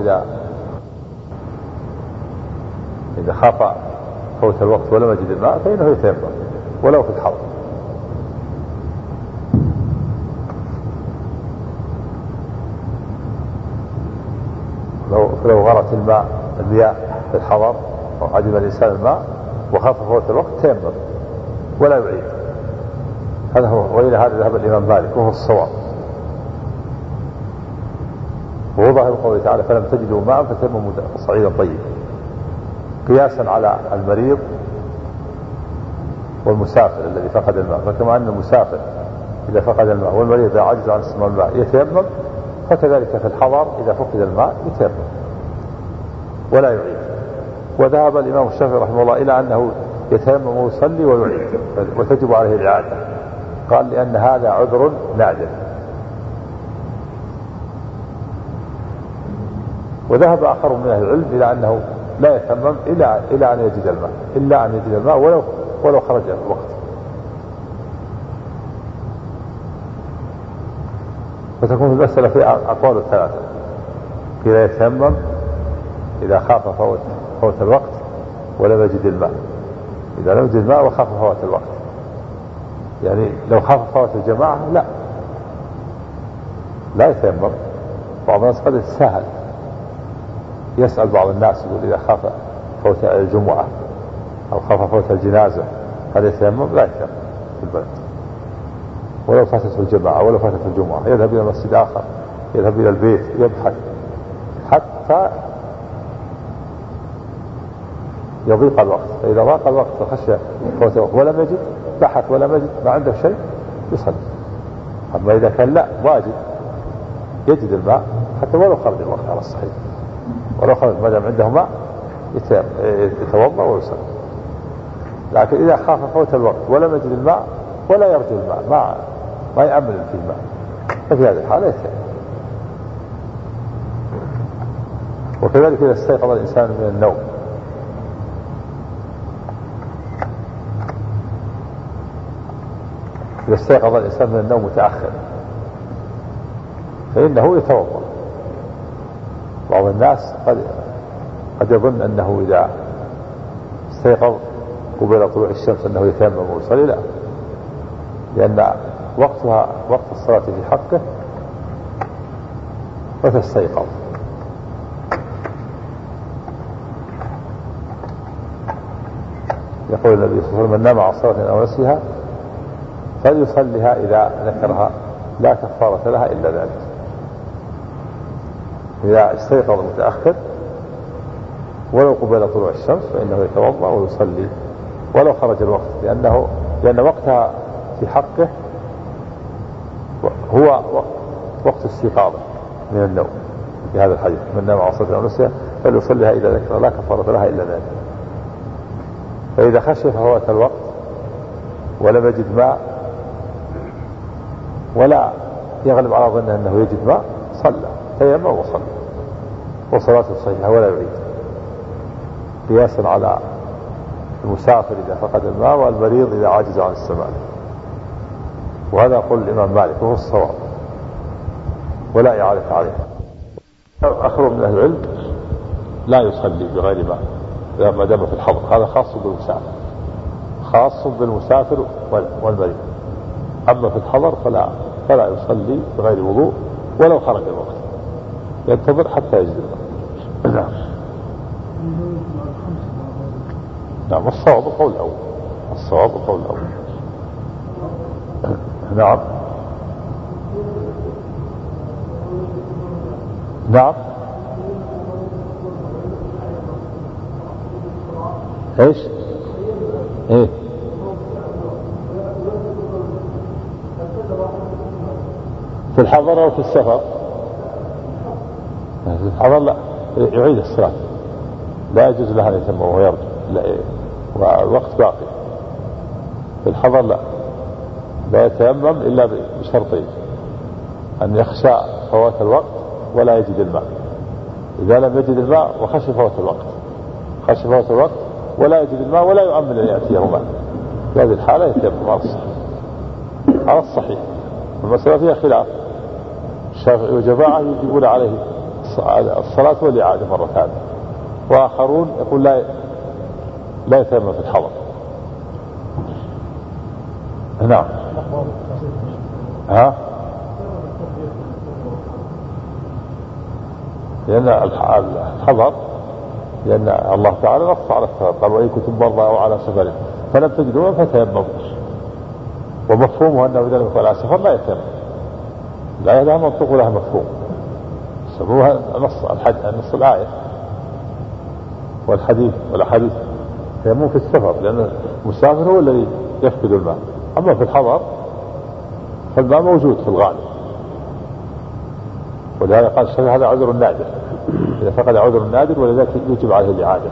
إذا خاف فوت الوقت ولم يجد الماء فإنه يتيمم ولو في الحضر. لو غرت المياه في الحضر أو عدم الإنسان الماء وخاف فوت الوقت تيمم ولا يعيد. هذا هو، وإلى هذا ذهب الإمام مالك وهو الصواب، وهو ظاهر قوله تعالى فلم تجدوا ماء فتيمموا صعيدا طيبا، قياسا على المريض والمسافر الذي فقد الماء. فكما أن المسافر إذا فقد الماء والمريض إذا عجز عن استعمال الماء يتيمم، فكذلك في الحضر إذا فقد الماء يتيمم ولا يعيد. وذهب الإمام الشافعي رحمه الله إلى أنه يتيمم ويصلي ويعيد وتجب عليه الإعادة، قال لأن هذا عذر نادر. وذهب آخر من أهل العلم إلى أنه لا يتيمم إلى أن يجد الماء، إلا أن يجد الماء ولو خرج الوقت. فتكون المسألة في أقوال ثلاثة: قيل يتيمم إذا خاف فوت الوقت ولم يجد الماء، إذا لم يجد الماء وخاف فوت الوقت، يعني لو خاف فوت الجماعة لا يتيمم. بعض الناس قد يتساهل، يسأل بعض الناس يقول إذا خاف فوت الجمعة أو خاف فوت الجنازة هل يتيمم؟ لا يتيمم في البلد، ولو فاتته الجماعة ولو فاتته الجمعة يذهب إلى مسجد آخر، يذهب إلى البيت يبحث حتى يضيق الوقت. فإذا ضاق الوقت وخشى فوت الوقت ولم يجد، بحث ولم يجد، ما عنده شيء، يصلي. أما إذا كان لا واجد يجد الماء حتى ولو خرج الوقت على الصحيح، ولو خرج ما دام عنده ماء يتوضأ ويصلي. لكن إذا خاف فوت الوقت ولم يجد الماء ولا يرجو الماء، ما يأمل في الماء، ففي هذه الحالة يتيمم. وكذلك إذا استيقظ الإنسان من النوم إذا استيقظ الإنسان من النوم متأخر فإنه يتوضأ بعض الناس قد يظن أنه إذا استيقظ قبل طلوع الشمس أنه يتيمم ويصلي، لا، لأن وقت الصلاة في حقه متى استيقظ. يقول النبي صلى الله عليه وسلم: من نام عن صلاة أو نسيها فليصليها إذا ذكرها لا كفارة لها إلا ذلك. إذا استيقظ متأخر ولو قبل طلوع الشمس فإنه يتوضأ ويصلي ولو خرج الوقت، لأن وقتها في حقه هو وقت استيقاظه من النوم في هذا الحديث: من نام عن صلاة أو نسيها فليصليها إذا ذكرها لا كفارة لها إلا ذلك. فإذا خشي فوات الوقت ولم يجد ماء ولا يغلب على ظنه أنه يجد ماء صلى، تيمم وصلى وصلاته صحيحة ولا يعيد، قياسا على المسافر إذا فقد الماء والمريض إذا عجز عن السماع. وهذا يقول الإمام مالك وهو الصواب ولا إعادة عليه. آخر من أهل العلم لا يصلي بغير ماء ما دام في الحضر، هذا خاص بالمسافر والمريض. أما في الحضر فلا يصلي بغير وضوء ولو خرج الوقت، ينتظر حتى يجد الماء. نعم الصواب القول الأول. نعم ايش ايه في الحضر او في السفر؟ في الحضر لا، يعيد الصلاة، لا يجوز لها ان يتم وهو يرجع، والوقت باقي. في الحضر لا يتيمم الا بشرطين: ان يخشى فوات الوقت ولا يجد الماء. اذا لم يجد الماء وخشي فوات الوقت ولا يجد الماء ولا يؤمن ان ياتيه ماء، في هذه الحاله يتيمم على الصحيح. المسألة فيها خلاف، الشافعي وجماعة يجيبون عليه الصلاة والإعادة مرة ثانية، وآخرون يقول لا يتيمم في الحضر. نعم لأن الحضر، لأن الله تعالى نص على السفر، قال: وإن كنتم مرضى أو على سفر فلم تجدوا فتيمموا. ومفهومه أنه إذا لم يكن على سفر لا يتيمم، لا لها منطق ولها مفهوم. سموها نص الآية والأحاديث تيمم في السفر، لأن المسافر هو الذي يفقد الماء. أما في الحضر فالماء موجود في الغالب، ولهذا قال الشافعي: هذا عذر نادر، إذا فقد عذر نادر ولذلك يجب عليه الإعادة.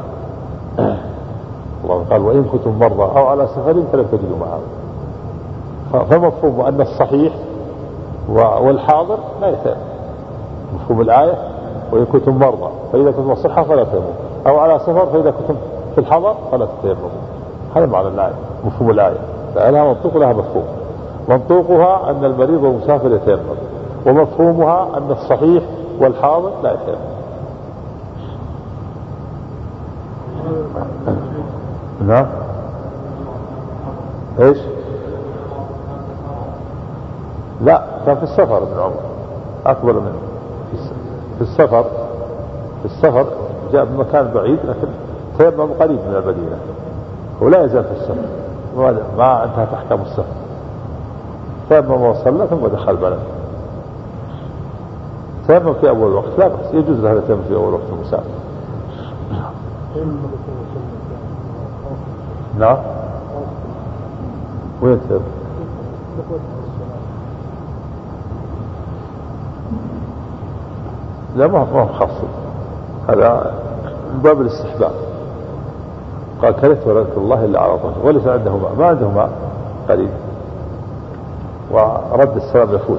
الله قال: وإن كنتم مرضى أو على سفر فلم تجدوا ماء. فمفهوم أن الصحيح والحاضر لا يتيمم. مفهوم الآية: وإن كنتم مرضى فإذا كنتم صحة فلا تيمموا، أو على سفر فإذا كنتم في الحضر فلا تيمموا. هذا معنى الآية، مفهوم الآية. لها منطوق لها مفهوم. منطوقها أن المريض والمسافر يتيمم، ومفهومها أن الصحيح والحاضر لا يتيمم. نعم ايش؟ لا، كان في السفر ابن عمر أكبر منه. في السفر جاء بمكان بعيد لكن تيمم قريب من المدينة، ولا يزال في السفر ما انتهت أحكام السفر. تيمم وصلى ثم دخل بلد. تيمم في أول وقت لا بأس، يجوز له التيمم في أول وقت المسافر. نعم وين تيمم؟ لا ما هو خاص، هذا من باب الاستحباب. قال: كرهت ولذكر الله إلا على طهر، وليس عنده ماء، ما عنده ماء قليل، ورد السلام يفوت.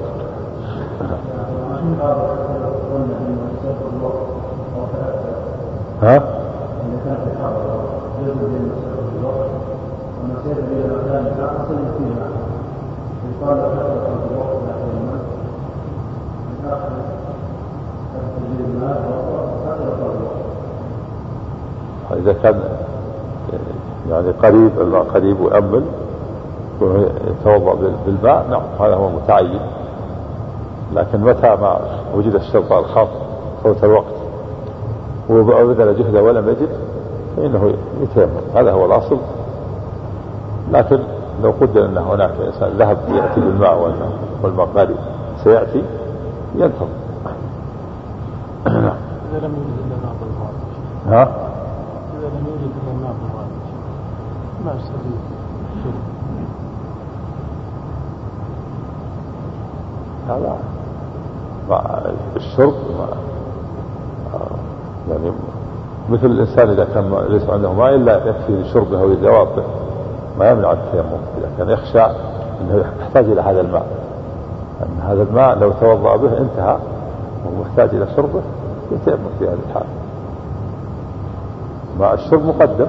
إذا كان يعني قريب ويأمل يتوضأ بالماء، نعم هذا هو متعين. لكن متى ما وجد الشرط الخاص فوت الوقت وبذل جهده ولم يجد فإنه يتيمم، هذا هو الأصل. لكن لو قدر أن هناك إنسان ذهب يأتي بالماء والماء قريب سيأتي ينتظر. إذا لم يوجد إلا ماء بالغالب. ها؟ إذا لم يوجد إلا ماء بالغالب ما يستطيع هذا الشرب يعني مثل الإنسان إذا كان ليس عنده ماء إلا يكفي لشربه ولذواته ما يمنع التيمم. إذا كان يخشى أنه يحتاج إلى هذا الماء، أن هذا الماء لو توضأ به انتهى ومحتاج إلى شربه يتيمم في هذه الحال. ماء الشرب مقدم.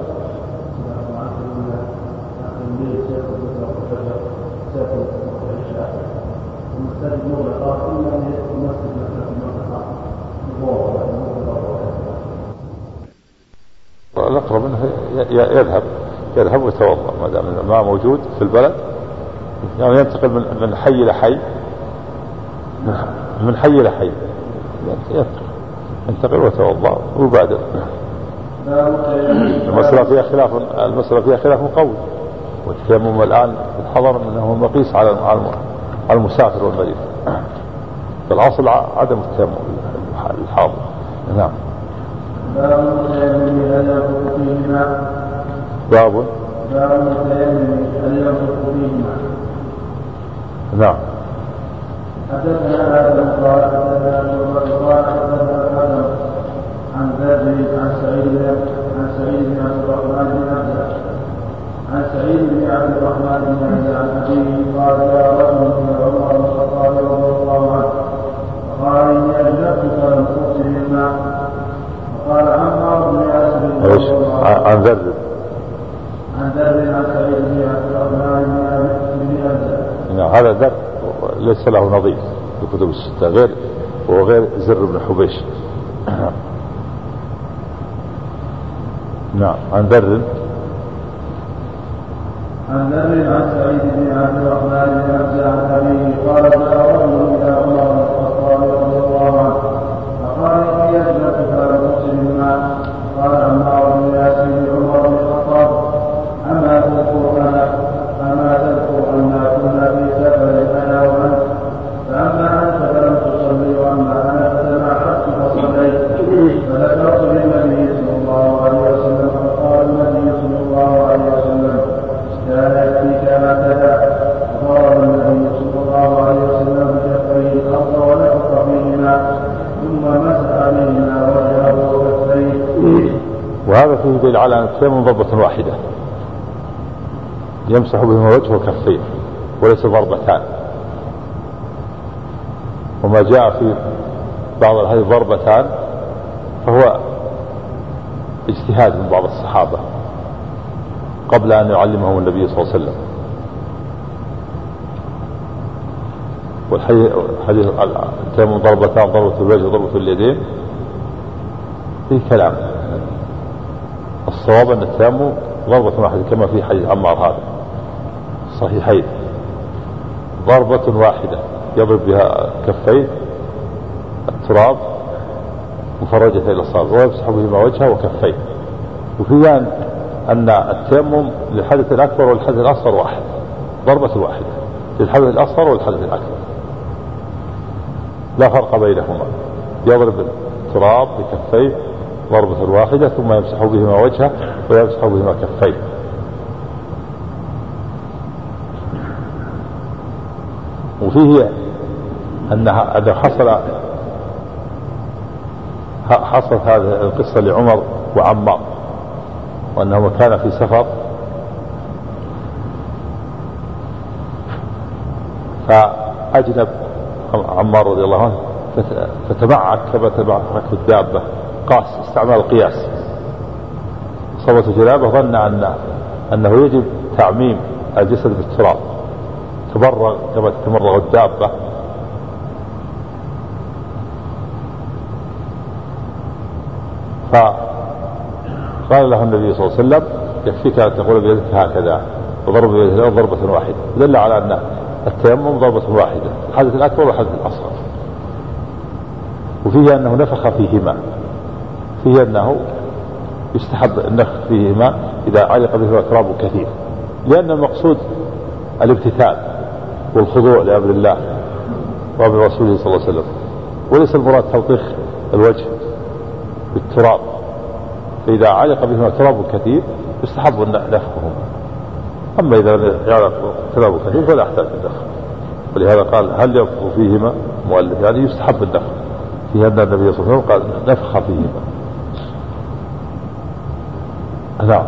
الأقرب منه يذهب ويتوضأ ما دام الماء موجود في البلد، يعني ينتقل من حي إلى حي، من حي إلى حي ينتقل ويتوضأ ويبادر. المسألة فيها خلاف قوي، والتيمم الآن الحضر أنه مقيس على المسافر والمريض، فالأصل عدم التيمم الحاضر. نعم. باب نعم. حدثنا آدم قال حدثنا حدثنا عن ذاتي عن سعيد بن عبد الرحمن بن عبد عن أبيه قال يا رجل من عمر بن الخطاب رضي الله عنه فقال إني أجلبتك لم تؤتي الماء، فقال عمار بن ياسر عن ذر عن سعيد بن عبد الرحمن بن أبزة. هذا ذر ليس له نظير في كتب الستة غير زر بن حبيش. نعم. عن ذر عن سعيد بن عبد الرحمن بن أبزة عن أبيه قال جاء رجل إلى عمر بن الخطاب رضي الله عنه فقال إني أجلبتك لم تؤتي الماء، قال عمار بن ياسر عمر بن الخطاب أما تذكر أن كنا في سفر أنا وأنت، فأما أنت فلم تصلي وأما أنا فتنعت فصليت، فذكرت للنبي صلى الله عليه وسلم فقال النبي صلى الله عليه وسلم لا يكفيك هكذا، فضرب النبي صلى الله عليه وسلم بكفيه الأرض ونفخ فيهما ثم مسح بهما وجهه وكفيه. وهذا فيه دليل على أن التيمم ضربة واحدة يمسح بهما وجهه وكفيه وليس ضربتان. وما جاء في بعض هذه ضربتان فهو اجتهاد من بعض الصحابة قبل أن يعلمهم النبي صلى الله عليه وسلم. والحديث التيمم ضربتان، ضربة الوجه وضربة اليدين، فيه كلام. الصواب أن التيمم ضربة واحدة كما في حديث عمار هذا صحيحين، ضربة واحدة يضرب بها كفيه التراب مفرجة إلى الصابع ويمسح بهما وجهه وكفيه. وفي أن التيمم للحدث الأكبر والحدث الأصغر واحد، ضربة واحدة للحدث الأصغر والحدث الأكبر لا فرق بينهما، يضرب التراب بكفيه ضربة واحدة ثم يمسح بهما وجهه ويمسح بهما كفيه. وفيه أنه حصلت هذه القصة لعمر وعمار، وأنهما كان في سفر فأجنب عمار رضي الله عنه فتمعك كما تمعك الدابة، قاس استعمال القياس، صوت جنابه ظن أنه يجب تعميم الجسد بالتراب، تمرغ كما تتمرغ الدابة قال له النبي صلى الله عليه وسلم يكفيك أن تقول بيدك هكذا وضرب بيدك ضربة واحدة، دل على أن التيمم ضربة واحدة، الحدث الأكبر والحدث الأصغر. وفيه أنه نفخ فيهما، فيه أنه يستحب النفخ فيهما إذا علق به تراب كثير، لأن المقصود الامتثال والخضوع لأمر الله وأمر رسوله صلى الله عليه وسلم، وليس المراد تلطيخ الوجه بالتراب. فإذا علق به تراب كثير يستحب نفخه، أما إذا يعلق تراب كثير فلا يحتاج النفخ. ولهذا قال هل ينفخ فيهما مؤلف، يعني يستحب النفخ فيها، أن النبي صلى الله عليه وسلم قال نفخ فيهما. نعم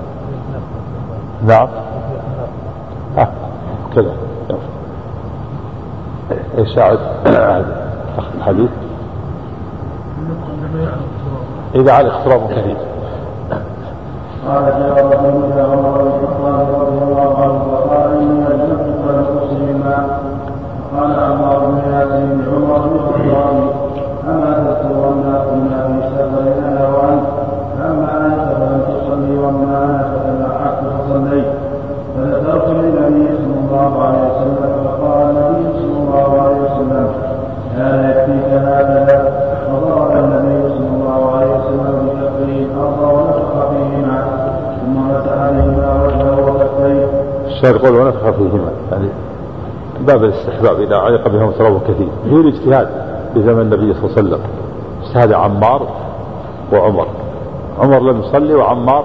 نعم كذا ايش شاهد الحديث إذا علق تراب كثير. قال جاء رجل الى عمر بن الخطاب رضي الله عنه فقال اني اجنبت فلتصلما، قال عمار بن ياسر لعمر بن الخطاب اما تذكرن كنا في سفر انا وانت، اما انت فلم تصلي واما انا فتنعت فصليت، فذكرت للنبي صلى الله عليه وسلم فقال النبي صلى الله عليه وسلم كان يكفيك هكذا، فضرب النبي صلى الله عليه وسلم بكفيه الارض ونفخ فيهما ثم مسح بهما وجهه وكفيه. الشاعر يقول ونفخ فيهما، يعني باب الاستحباب إذا علق بهم تراب كثير. هي الاجتهاد في زمن النبي صلى الله عليه وسلم، اجتهاد عمار وعمر. عمر لم يصلي وعمار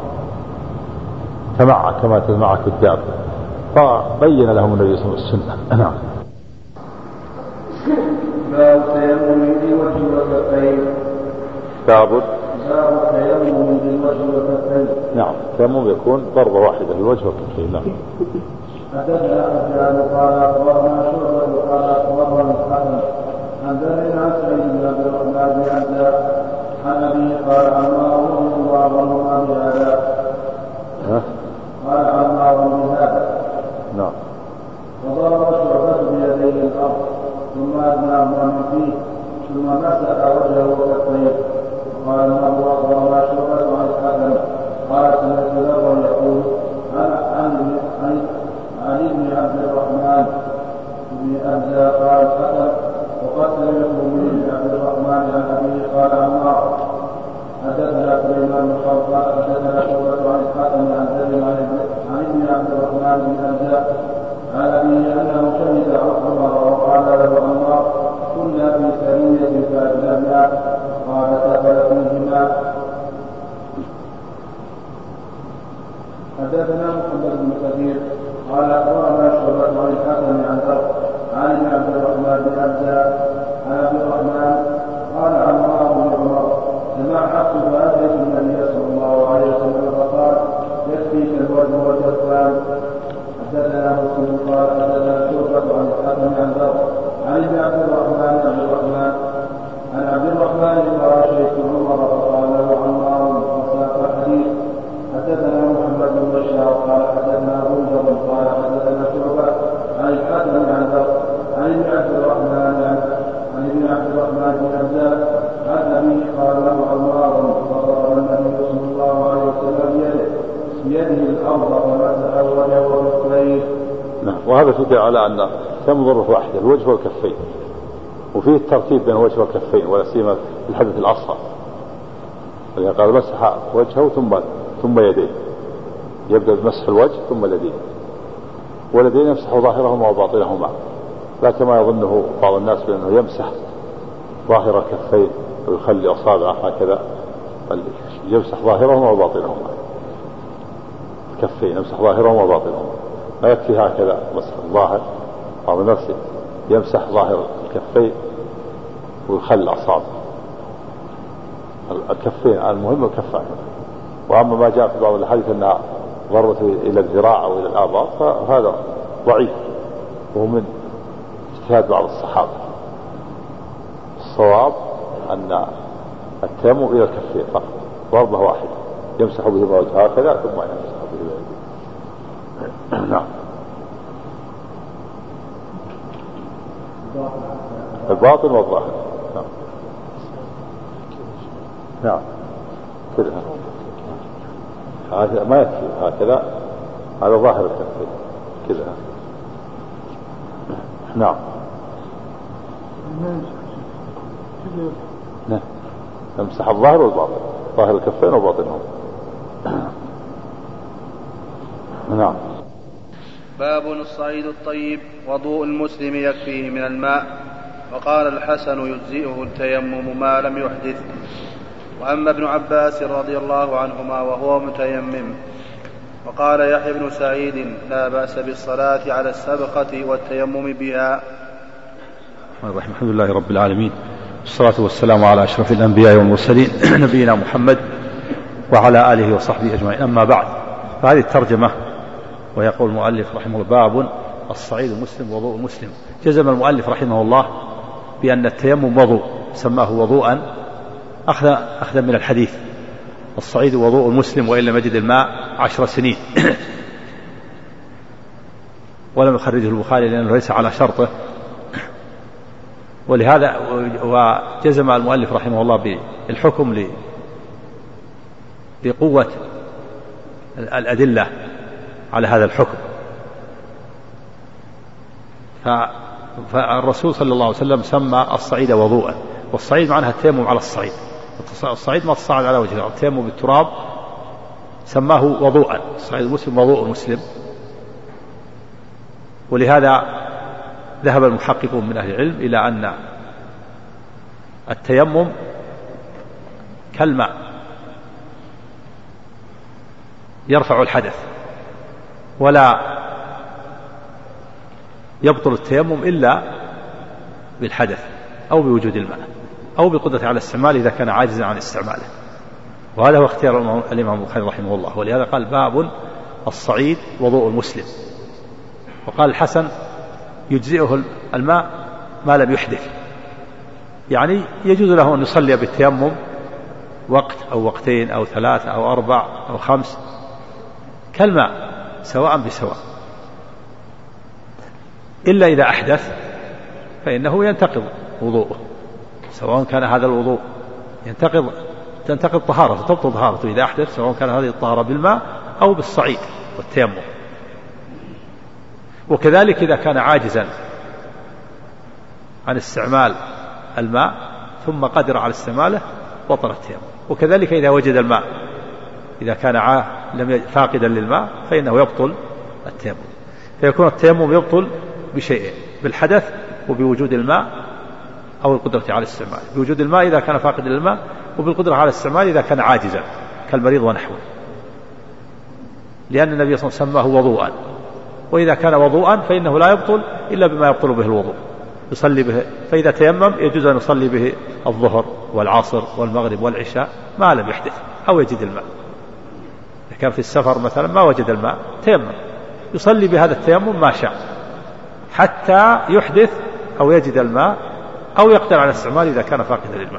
تمعك كما تمعك الدابة، فبين لهم النبي صلى الله عليه وسلم السنة. نعم. باب التيمم بالوجه والكفين. باب التيمم بالوجه والكفين. نعم، التيمم يكون ضربة واحدة للوجه والكفين. نعم. حدثنا حجاج قال اخبرنا شعبة قال اخبرنا الحسن عن ذلك عن سعيد بن عبد الرحمن بن عبد عن ابي قال عمار رضي الله عنه بهذا، قال عمار بهذا. نعم. وضرب شعبة بيديه الارض ثم ادناهما من فيه ثم مسح وجهه وكفيه. وقال له اخبرنا شعبة عن الحسن قال سمعت له يقول عن ابن عبد الرحمن بن أبزة قال حسن، وقد سمعته من ابن عبد الرحمن عن أبيه قال عمار. حدثنا سليمان بن حرب حدثنا شعبة عن الحسن عن زيد عن ابن عبد الرحمن بن أبزة عن أبيه أنه شهد عمر وقال له عمار كنا في سرية فأجلبنا قال سفل فيهما. حدثنا محمد بن كثير قال اخبرنا شعبة عن الحسن عن ذر عن ابن عبد الرحمن بن أبزة عن عبد الرحمن قال عمار بن عمر تمعت فاتيت النبي صلى الله عليه وسلم فقال يكفيك الوجه والكفان. حدثنا مسلم قال حدثنا شعبة عن الحسن عن ذر عن ابن عبد الرحمن عن عبد الرحمن قال شيخ عمر فقال له عمار وساق الحديث. حدثنا محمد بن بشار قال حدثنا بندر قال حدثنا شعبة عن الحسن عن ذر عن ابن عبد الرحمن بن أبزة عن أبيه قال له عمار فضرب النبي صلى الله عليه وسلم بيده الأرض فمسح وجهه وكفيه. نعم. وهذا تدل على أن تم ضربة واحدة الوجه والكفين، وفيه الترتيب بين الوجه والكفين ولا سيما في الحدث الأصغر، قال مسح وجهه ثم يديه، يبدأ بمسح الوجه ثم اليدين، واليدين يمسح ظاهرهما وباطنهما، لا كما يظنه بعض الناس بأنه يمسح ظاهر الكفين ويخلي أصابعه هكذا، بل يمسح ظاهرهما وباطنهما، الكفين يمسح ظاهرهما وباطنهما، لا يكفي هكذا مسح الظاهر أو نفسه، يمسح ظاهر الكفين ويخلي أصابعه الكفين، المهم الكفين. وأما ما جاء في بعض الحديث أنها ضربت إلى الذراع أو إلى الآباط فهذا ضعيف، وهو من اجتهاد بعض الصحابة. الصواب أن التيمم إلى الكفين فقط، ضربة واحدة يمسح بهما وجهه هكذا ثم يمسح بهما يديه. نعم. الباطن والظاهر. نعم. نعم كذا. هذا ما يكفي هكذا، هذا ظاهر الكفين كذا. نعم نمسح الظاهر والباطن، ظاهر الكفين وباطنهم. نعم. باب الصعيد الطيب وضوء المسلم يكفيه من الماء. وقال الحسن يجزئه التيمم ما لم يحدث. وأما ابن عباس رضي الله عنهما وهو متيمم. وقال يحيى بن سعيد لا بأس بالصلاة على السبقة والتيمم بها. الحمد لله رب العالمين، والصلاة والسلام على أشرف الأنبياء والمرسلين نبينا محمد وعلى آله وصحبه أجمعين. أما بعد، فهذه الترجمة ويقول المؤلف رحمه الله باب الصعيد المسلم وضوء المسلم. جزم المؤلف رحمه الله بأن التيمم وضوء، سماه وضوءا أخذا من الحديث الصعيد وضوء المسلم وإن لم يجد الماء 10 سنين. ولم يخرجه البخاري لأنه ليس على شرطه، ولهذا وجزم المؤلف رحمه الله بالحكم لقوة الأدلة على هذا الحكم. فالرسول صلى الله عليه وسلم سمى الصعيد وضوءا، والصعيد معناها التيمم على الصعيد. الصعيد ما تصعد على وجهه، التيمم بالتراب سماه وضوءا. الصعيد المسلم وضوء المسلم. ولهذا ذهب المحققون من أهل العلم إلى أن التيمم كالماء يرفع الحدث، ولا يبطل التيمم إلا بالحدث أو بوجود الماء أو بالقدرة على استعماله إذا كان عاجزا عن استعماله. وهذا هو اختيار الإمام البخاري رحمه الله، ولهذا قال باب الصعيد وضوء المسلم. وقال الحسن يجزئه الماء ما لم يحدث، يعني يجوز له أن يصلي بالتيمم وقت أو وقتين أو 3 أو 4 أو 5 كالماء سواء بسواء، إلا إذا أحدث فإنه ينتقض وضوءه، سواء كان هذا الوضوء تنتقض طهارته، تبطل طهارته إذا أحدث، سواء كان هذه الطهارة بالماء أو بالصعيد والتيمم. وكذلك إذا كان عاجزا عن استعمال الماء ثم قدر على استعماله بطل التيمم. وكذلك إذا وجد الماء، إذا كان فاقدا للماء فإنه يبطل التيمم. فيكون التيمم يبطل بشيئين: بالحدث وبوجود الماء أو القدرة على الاستعمال. بوجود الماء إذا كان فاقدا للماء، وبالقدرة على الاستعمال إذا كان عاجزا كالمريض ونحوه، لأن النبي صلى الله عليه وسلم سماه وضوءا. وإذا كان وضوءا فإنه لا يبطل إلا بما يبطل به الوضوء، يصلي به. فإذا تيمم يجوز أن يصلي به الظهر والعصر والمغرب والعشاء ما لم يحدث أو يجد الماء. إذا كان في السفر مثلا ما وجد الماء تيمم، يصلي بهذا التيمم ما شاء حتى يحدث أو يجد الماء أو يقدر على الاستعمال إذا كان فاقدا للماء.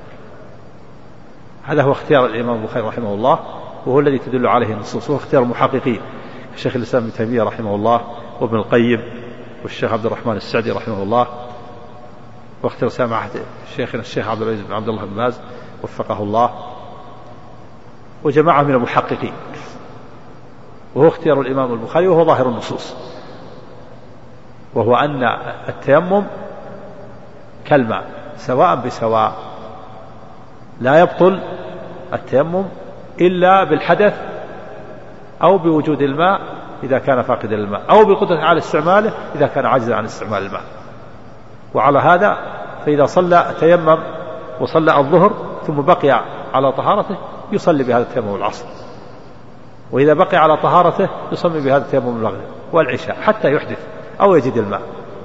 هذا هو اختيار الإمام البخاري رحمه الله، وهو الذي تدل عليه النصوص، وهو اختيار المحققين الشيخ الإسلام ابن تيمية رحمه الله وابن القيم والشيخ عبد الرحمن السعدي رحمه الله، واختيار سماحة شيخنا الشيخ عبد العزيز بن عبد الله بن باز وفقه الله، وجماعة من المحققين. وهو اختيار الإمام البخاري، وهو ظاهر النصوص، وهو أن التيمم كالماء سواء بسواء، لا يبطل التيمم إلا بالحدث أو بوجود الماء إذا كان فاقدا للماء، أو بالقدرة على استعماله إذا كان عاجزا عن استعمال الماء. وعلى هذا فإذا صلى تيمم وصلى الظهر ثم بقي على طهارته يصلي بهذا التيمم العصر، وإذا بقي على طهارته يصلي بهذا التيمم المغرب والعشاء حتى يحدث أو يجد الماء.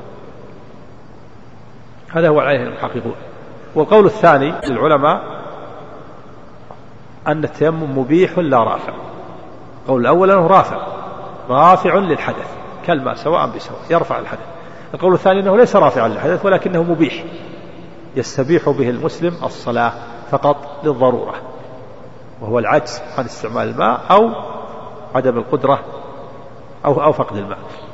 هذا هو عليه المحققون. والقول الثاني للعلماء أن التيمم مبيح لا رافع. القول الأول أنه رافع للحدث كالماء سواء بسواء، يرفع الحدث. القول الثاني أنه ليس رافعا للحدث ولكنه مبيح، يستبيح به المسلم الصلاة فقط للضرورة، وهو العجز عن استعمال الماء أو عدم القدرة أو فقد الماء.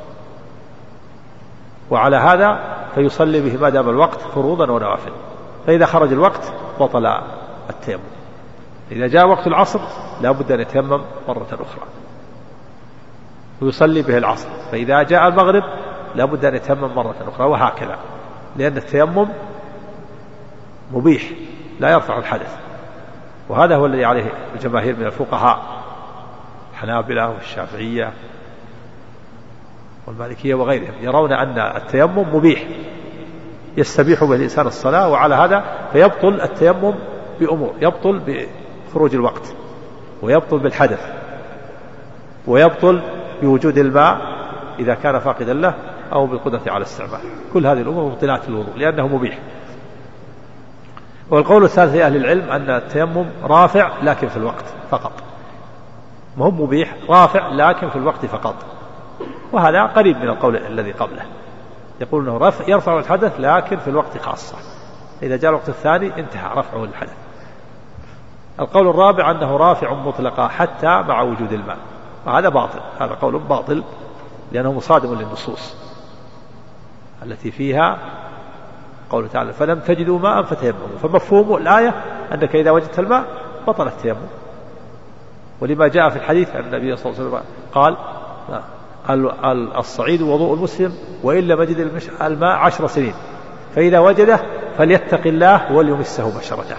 وعلى هذا فيصلي به ما دام الوقت فروضا ونوافل، فإذا خرج الوقت بطل التيمم. إذا جاء وقت العصر لا بد أن يتيمم مرة أخرى ويصلي به العصر، فإذا جاء المغرب لا بد أن يتيمم مرة أخرى، وهكذا، لأن التيمم مبيح لا يرفع الحدث. وهذا هو الذي عليه الجماهير من الفقهاء الحنابلة والشافعية والمالكية وغيرهم، يرون أن التيمم مبيح يستبيح به الإنسان الصلاة، وعلى هذا فيبطل التيمم بأمور، يبطل بخروج الوقت، ويبطل بالحدث، ويبطل بوجود الماء إذا كان فاقدا له، أو بالقدرة على الاستعمال. كل هذه الأمور مبطلات الوضوء لأنه مبيح. والقول الثالث لأهل العلم أن التيمم رافع لكن في الوقت فقط، ما هو مبيح، رافع لكن في الوقت فقط، وهذا قريب من القول الذي قبله، يقول أنه يرفع الحدث لكن في الوقت خاصة، إذا جاء الوقت الثاني انتهى رفعه الحدث. القول الرابع أنه رافع مطلقا حتى مع وجود الماء، وهذا باطل، هذا قول باطل لأنه مصادم للنصوص التي فيها قوله تعالى فلم تجدوا ماء فتيمموا، فمفهوم الآية أنك إذا وجدت الماء بطل التيمم، ولما جاء في الحديث أن النبي صلى الله عليه وسلم قال الصعيد وضوء المسلم وإن لم يجد الماء 10 سنين، فإذا وجده فليتق الله وليمسه بشرته.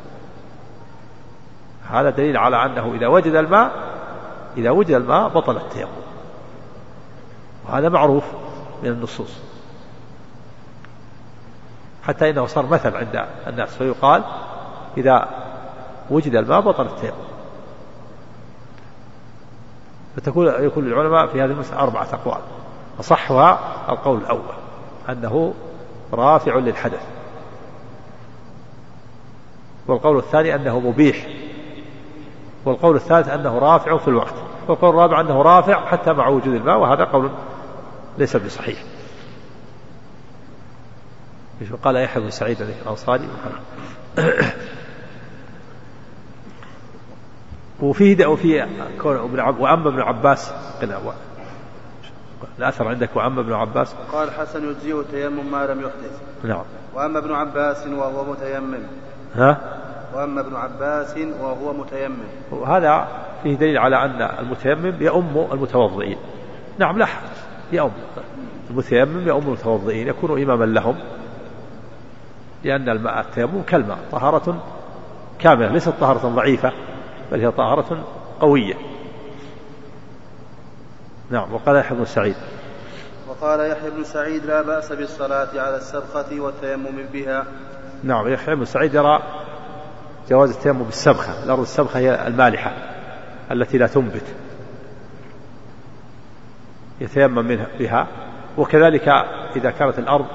هذا دليل على أنه إذا وجد الماء بطل التيمم، وهذا معروف من النصوص، حتى إنه صار مثل عند الناس، فيقال إذا وجد الماء بطل التيمم. يكون العلماء في هذه المسألة 4 أقوال، أصحها القول الأول أنه رافع للحدث، والقول الثاني أنه مبيح، والقول الثالث أنه رافع في الوقت، والقول الرابع أنه رافع حتى مع وجود الماء، وهذا قول ليس بصحيح. قال يحيى بن سعيد الأنصاري وفيه وأما ابن عباس الأثر عندك وأما ابن عباس قال حسن يجزئ التيمم ما لم يحدث. نعم. وأما ابن عباس وهو متيمم. وأما ابن عباس وهو متيمم. وهذا فيه دليل على أن المتيمم يؤم المتوضئين. نعم لا حرج، يؤم المتيمم يؤم المتوضئين، يكون إماما لهم، لأن الماء التيمم كالماء طهارة كاملة، ليست طهارة ضعيفة بل هي طهارة قوية. نعم. وقال يحيى بن سعيد لا بأس بالصلاة على السبخة والتيمم بها. نعم. يحيى بن سعيد يرى جواز التيمم بالسبخة، الأرض السبخة هي المالحة التي لا تنبت، يتيمم بها. وكذلك إذا كانت الأرض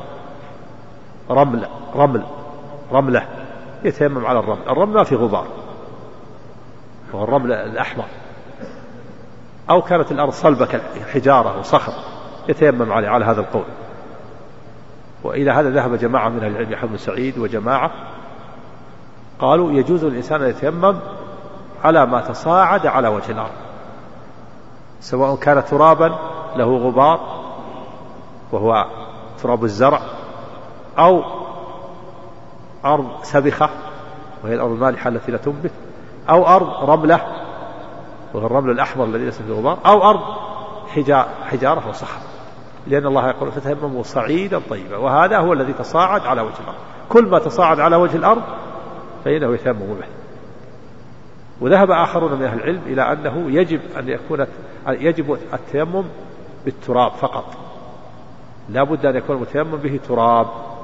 رملة يتيمم على الرمل ما في غبار، وهو الرمل الأحمر. أو كانت الأرض صلبة كالحجارة وصخر يتيمم على هذا القول. وإلى هذا ذهب جماعة من العلم، يحيى بن سعيد وجماعة قالوا يجوز للإنسان أن يتيمم على ما تصاعد على وجه الأرض، سواء كان ترابا له غبار وهو تراب الزرع، أو أرض سبخة وهي الأرض المالحة التي لا تنبت، أو أرض رملة وهو الرمل الأحمر الذي ليس فيه غبار، أو أرض حجارة وصخر، لأن الله يقول فتيمموا صعيدا طيبا، وهذا هو الذي تصاعد على وجه الأرض. كل ما تصاعد على وجه الأرض فإنه يتيمم به. وذهب آخرون من أهل العلم إلى أنه يجب التيمم بالتراب فقط، لا بد أن يكون المتيمم به تراب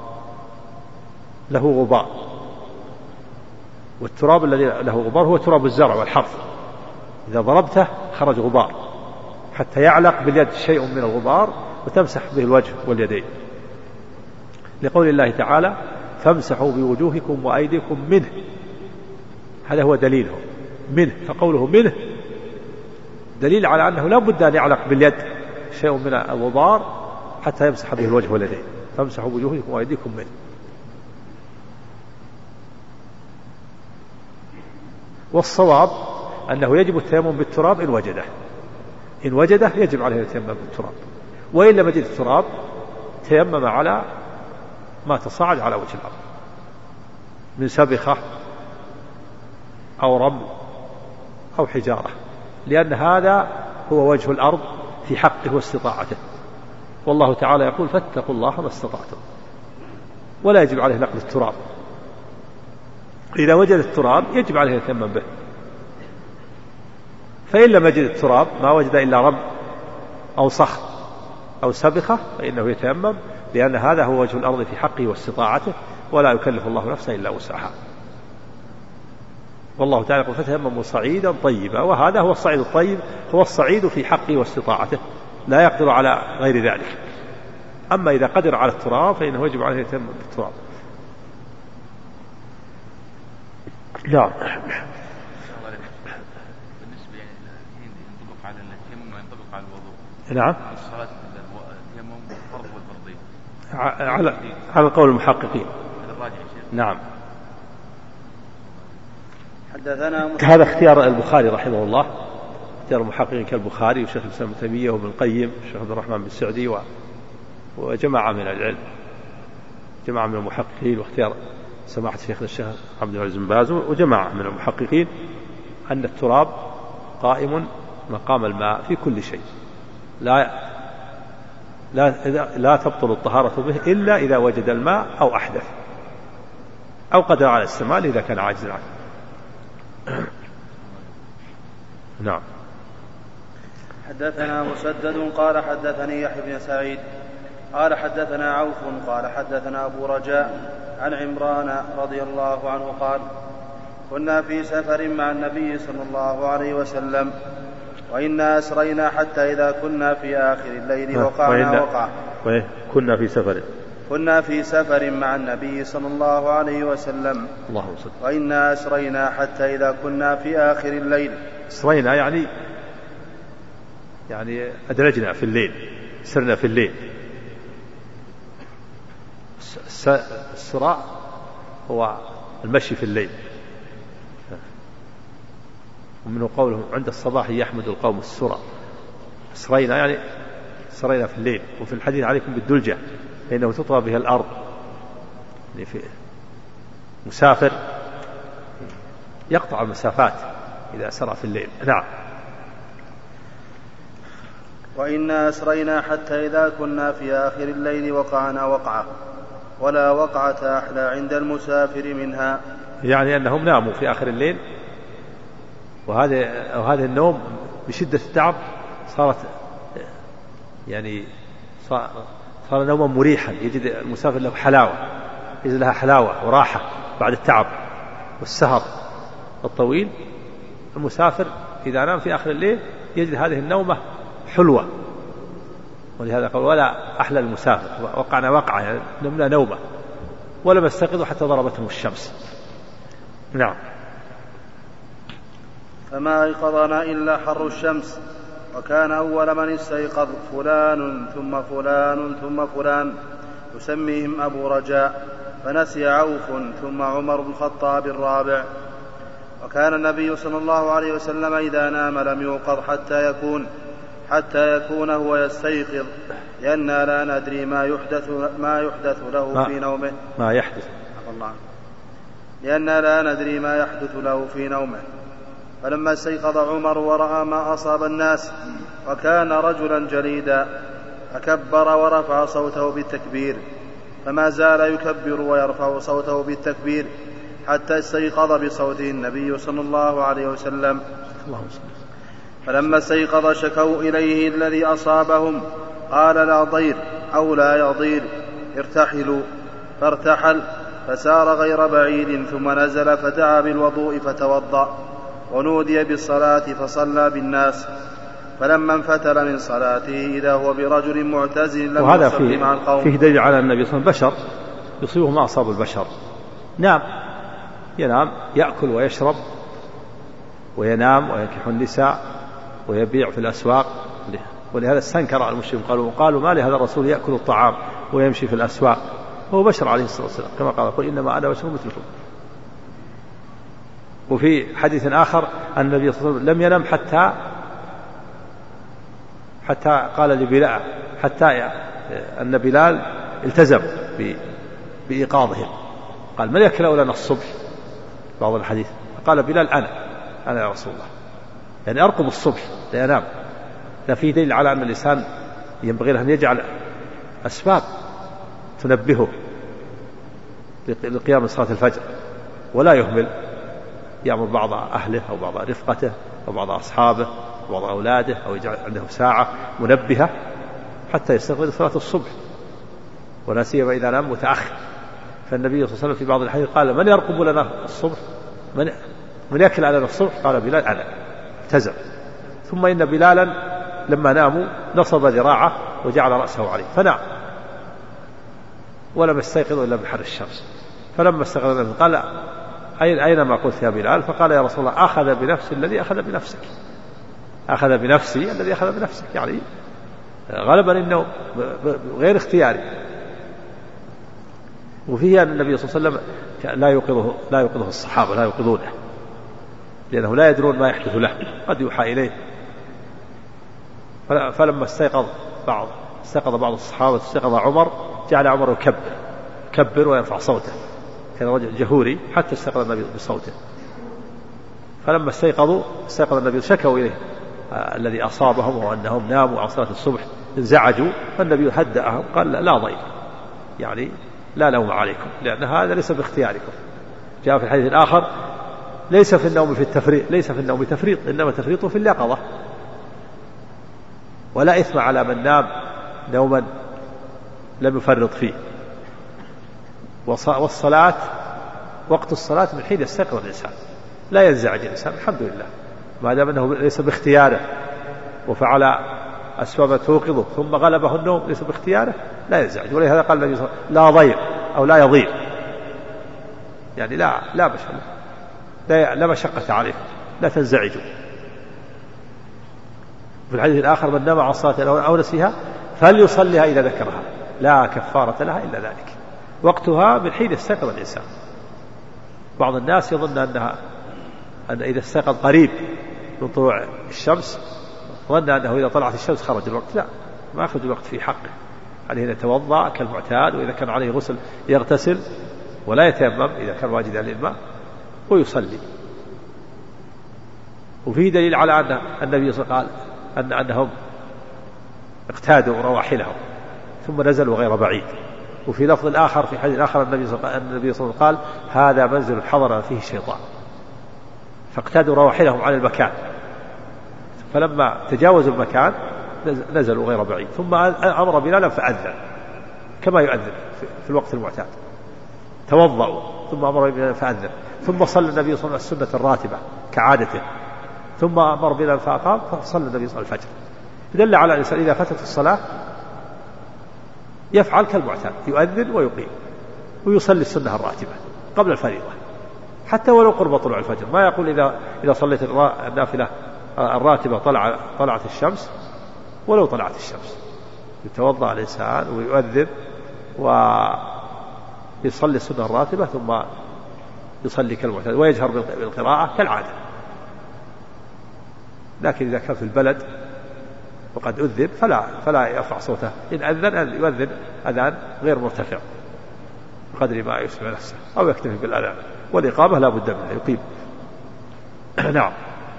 له غبار، والتراب الذي له غبار هو تراب الزرع والحرث، إذا ضربته خرج غبار حتى يعلق باليد شيء من الغبار وتمسح به الوجه واليدين، لقول الله تعالى فامسحوا بوجوهكم وأيديكم منه، هذا هو دليله منه. فقوله منه دليل على أنه لا بد أن يعلق باليد شيء من الغبار حتى يمسح به الوجه واليدين، فامسحوا بوجوهكم وأيديكم منه. والصواب أنه يجب التيمم بالتراب إن وجده يجب عليه التيمم بالتراب، وإن لم يجد التراب تيمم على ما تصاعد على وجه الأرض من سبخة أو رمل أو حجارة، لأن هذا هو وجه الأرض في حقه واستطاعته، والله تعالى يقول فاتقوا الله ما استطعتم، ولا يجب عليه نقل التراب. إذا وجد التراب يجب عليه يتيمم به، فإن لم يجد التراب ما وجد إلا رمل أو صخر أو سبخة فإنه يتيمم، لأن هذا هو وجه الأرض في حقه واستطاعته، ولا يكلف الله نفسا إلا وسعها. والله تعالى يقول فتيمموا صعيدا طيبا، وهذا هو الصعيد الطيب، هو الصعيد في حقه واستطاعته، لا يقدر على غير ذلك. أما إذا قدر على التراب فإنه يجب عليه يتيمم بالتراب. نعم. بالنسبة ينطبق على التيمم وينطبق على الوضوء. نعم. الصلاة التيمم فرض والفرضية. على قول المحققين. نعم. هذا اختيار البخاري رحمه الله، اختيار المحققين كالبخاري وشيخ الإسلام ابن تيمية وابن القيم والشيخ عبد الرحمن بن السعدي وجماعة من العلم، جماعة من المحققين، واختيار سماحة شيخنا الشيخ عبد العزيز بن باز وجماعة من المحققين أن التراب قائم مقام الماء في كل شيء، لا تبطل الطهارة به إلا إذا وجد الماء أو أحدث أو قدر على الاستعمال إذا كان عاجزا عنه. نعم. حدثنا مسدد قال حدثني يحيى بن سعيد قال حدثنا عوف قال حدثنا أبو رجاء عن عمران رضي الله عنه قال كنا في سفر مع النبي صلى الله عليه وسلم وإنا أسرينا حتى إذا كنا في آخر الليل وقعنا وقع. كنا في سفر مع النبي صلى الله عليه وسلم وإنا أسرينا حتى إذا كنا في آخر الليل. أسرينا يعني أدرجنا في الليل، سرنا في الليل. السراء هو المشي في الليل، ومنه قوله عند الصباح يحمد القوم السرى. أسرينا يعني سرينا في الليل. وفي الحديث عليكم بالدلجة فإنه تطوى بها الأرض، يعني في مسافر يقطع المسافات إذا سرى في الليل. نعم. وإنا أسرينا حتى إذا كنا في آخر الليل وقعنا وقعة ولا وقعة أحلى عند المسافر منها، يعني أنهم ناموا في آخر الليل، وهذا النوم بشدة التعب صار نوما مريحا، يجد المسافر له حلاوة، يجد لها حلاوة وراحة بعد التعب والسهر الطويل. المسافر إذا نام في آخر الليل يجد هذه النومة حلوة، ولهذا قال ولا أحلى المسافر. وقعنا وقعة يعني نمنا نومة ولم يستيقظوا حتى ضربتهم الشمس. نعم. فما أيقظنا إلا حر الشمس، وكان أول من استيقظ فلان ثم فلان ثم فلان يسميهم أبو رجاء، فنسي عوف ثم عمر بن الخطاب الرابع. وكان النبي صلى الله عليه وسلم إذا نام لم يوقظ حتى يكون هو يستيقظ، لأننا لا ندري ما يحدث له في نومه. فلما استيقظ عمر ورأى ما أصاب الناس وكان رجلا جليدا فكبر ورفع صوته بالتكبير، فما زال يكبر ويرفع صوته بالتكبير حتى استيقظ بصوته النبي صلى الله عليه وسلم. فلما استيقظ شكوا إليه الذي أصابهم، قال لا ضير أو لا يضير، ارتحلوا. فارتحل فسار غير بعيد، ثم نزل فدعا بالوضوء فتوضأ، ونودي بالصلاة فصلى بالناس. فلما انفتل من صلاته إذا هو برجل معتزل لم يصل مع القوم. فيه دليل على النبي صلى الله عليه وسلم بشر يصيبه ما أصاب البشر. نعم، ينام يأكل ويشرب وينام وينكح النساء ويبيع في الأسواق، ولهذا استنكر المشركون قالوا ما لهذا الرسول يأكل الطعام ويمشي في الأسواق، هو بشر عليه الصلاة والسلام، كما قال إنما أنا بشر مثلكم. وفي حديث آخر أن النبي صلى الله عليه وسلم لم ينم حتى قال لبلال، حتى أن بلال التزم بإيقاظهم، قال من يكلأ لنا الصبح، بعض الحديث فقال بلال أنا يا رسول الله، يعني أرقب الصبح لأنام. لا فيه دليل على أن الإنسان ينبغي له أن يجعل أسباب تنبهه لقيام صلاة الفجر، ولا يهمل، يأمر بعض أهله أو بعض رفقته أو بعض أصحابه أو بعض أولاده، أو يجعل عندهم ساعة منبهة حتى يستغل صلاة الصبح، ولا سيما إذا نام متأخر. فالنبي صلى الله عليه وسلم في بعض الحديث قال: من يرقب لنا الصبح؟ من يأكل علينا الصبح؟ قال بلال: أنا. اعتزل. ثم إن بلالا لما ناموا نصب ذراعه وجعل رأسه عليه فنام، ولم يستيقظ إلا بحر الشمس. فلما استيقظ قال: أين ما قلت يا بلال؟ فقال: يا رسول الله، أخذ بنفسي الذي أخذ بنفسك، أخذ بنفسي الذي أخذ بنفسك، يعني غالبا إنه غير اختياري. وفيه أن النبي صلى الله عليه وسلم لا يوقظه الصحابة، لا يوقظونه، لأنه لا يدرون ما يحدث له، قد يوحى إليه. فلما استيقظ بعض الصحابة، استيقظ عمر، جعل عمر يكبر ويرفع صوته، كان رجل جهوري حتى استيقظ النبي بصوته. فلما استيقظ النبي، شكوا إليه الذي أصابهم وأنهم ناموا عن صلاة الصبح، انزعجوا، فالنبي هدأهم قال: لا ضير، يعني لا لوم عليكم، لأن هذا ليس باختياركم. جاء في الحديث الآخر: ليس في النوم تفريط، إنما تفريط في اليقظة. ولا إثم على من نام نوما لم يفرط فيه. والصلاة، وقت الصلاة من حين يستيقظ الإنسان، لا ينزعج الإنسان، الحمد لله، ما دام أنه ليس باختياره وفعل أسباب توقظه ثم غلبه النوم ليس باختياره، لا ينزعج. ولهذا قال النبي صلى الله عليه وسلم: لا ضير أو لا يضير، يعني لا مشقة عليكم، لا تنزعجوا. في الحديث الآخر: من نام عن صلاة أو نسيها فليصليها إذا ذكرها، لا كفارة لها إلا ذلك. وقتها من حين يستيقظ الإنسان. بعض الناس يظن أن إذا استيقظ قريب من طلوع الشمس ظن أنه إذا طلعت الشمس خرج الوقت. لا، ما أخذ الوقت في حقه، عليه أن يتوضأ كالمعتاد، وإذا كان عليه غسل يغتسل ولا يتيمم إذا كان واجدا للماء، ويصلي. وفيه دليل على أن النبي صلى الله عليه وسلم قال أنهم اقتادوا رواحلهم ثم نزلوا غير بعيد. وفي لفظ الآخر، في حديث آخر، النبي صلى الله عليه وسلم قال: هذا منزل حضر فيه الشيطان، فاقتادوا رواحلهم على المكان، فلما تجاوزوا المكان نزلوا غير بعيد. ثم أمر بلالا فأذن كما يؤذن في الوقت المعتاد، توضأوا ثم أمر بلالا فأذن، ثم صلى النبي صلى الله عليه وسلم السنة الراتبة كعادته، ثم أمر بلالا فأقام، فصلى النبي صلى الله عليه وسلم الفجر. دل على الإنسان إذا فاتت الصلاة يفعل كالمعتاد، يؤذن ويقيم ويصلي السنة الراتبة قبل الفريضة، حتى ولو قرب طلوع الفجر. ما يقول إذا صليت النافلة الراتبة طلعت الشمس، ولو طلعت الشمس يتوضأ الإنسان ويؤذن ويصلي السنة الراتبة، ثم يصلي كالمعتاد ويجهر بالقراءة كالعادة. لكن إذا كان في البلد وقد أذن فلا يرفع صوته، إن أذن أن يؤذن أذان غير مرتفع بقدر ما يسمع نفسه، أو يكتفي بالأذان، والإقامة لا بد منها، يقيم. نعم.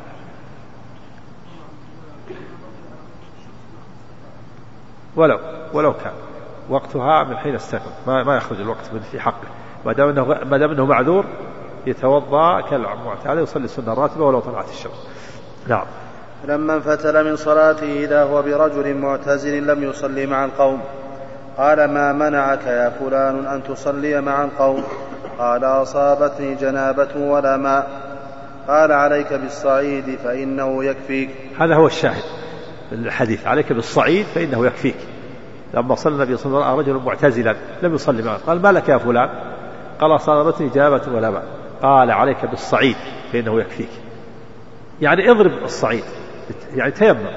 ولو كان وقتها من حين استيقظ، ما يخرج الوقت في حقه، ما دام انه معذور يتوضا كالمعتاد يصلي السنه الراتبه ولو طلعت الشمس. نعم. لما انفتل من صلاته إذا هو برجل معتزل لم يصلي مع القوم، قال: ما منعك يا فلان أن تصلي مع القوم؟ قال: أصابتني جنابة ولا ماء. قال: عليك بالصعيد فإنه يكفيك. هذا هو الشاهد الحديث: عليك بالصعيد فإنه يكفيك. لما صلى النبي صلى الله عليه وسلم رجل معتزلا لم يصلي معه، قال: ما لك يا فلان؟ قال: أصابتني جنابة ولا ماء. قال: عليك بالصعيد فإنه يكفيك، يعني اضرب الصعيد، يعني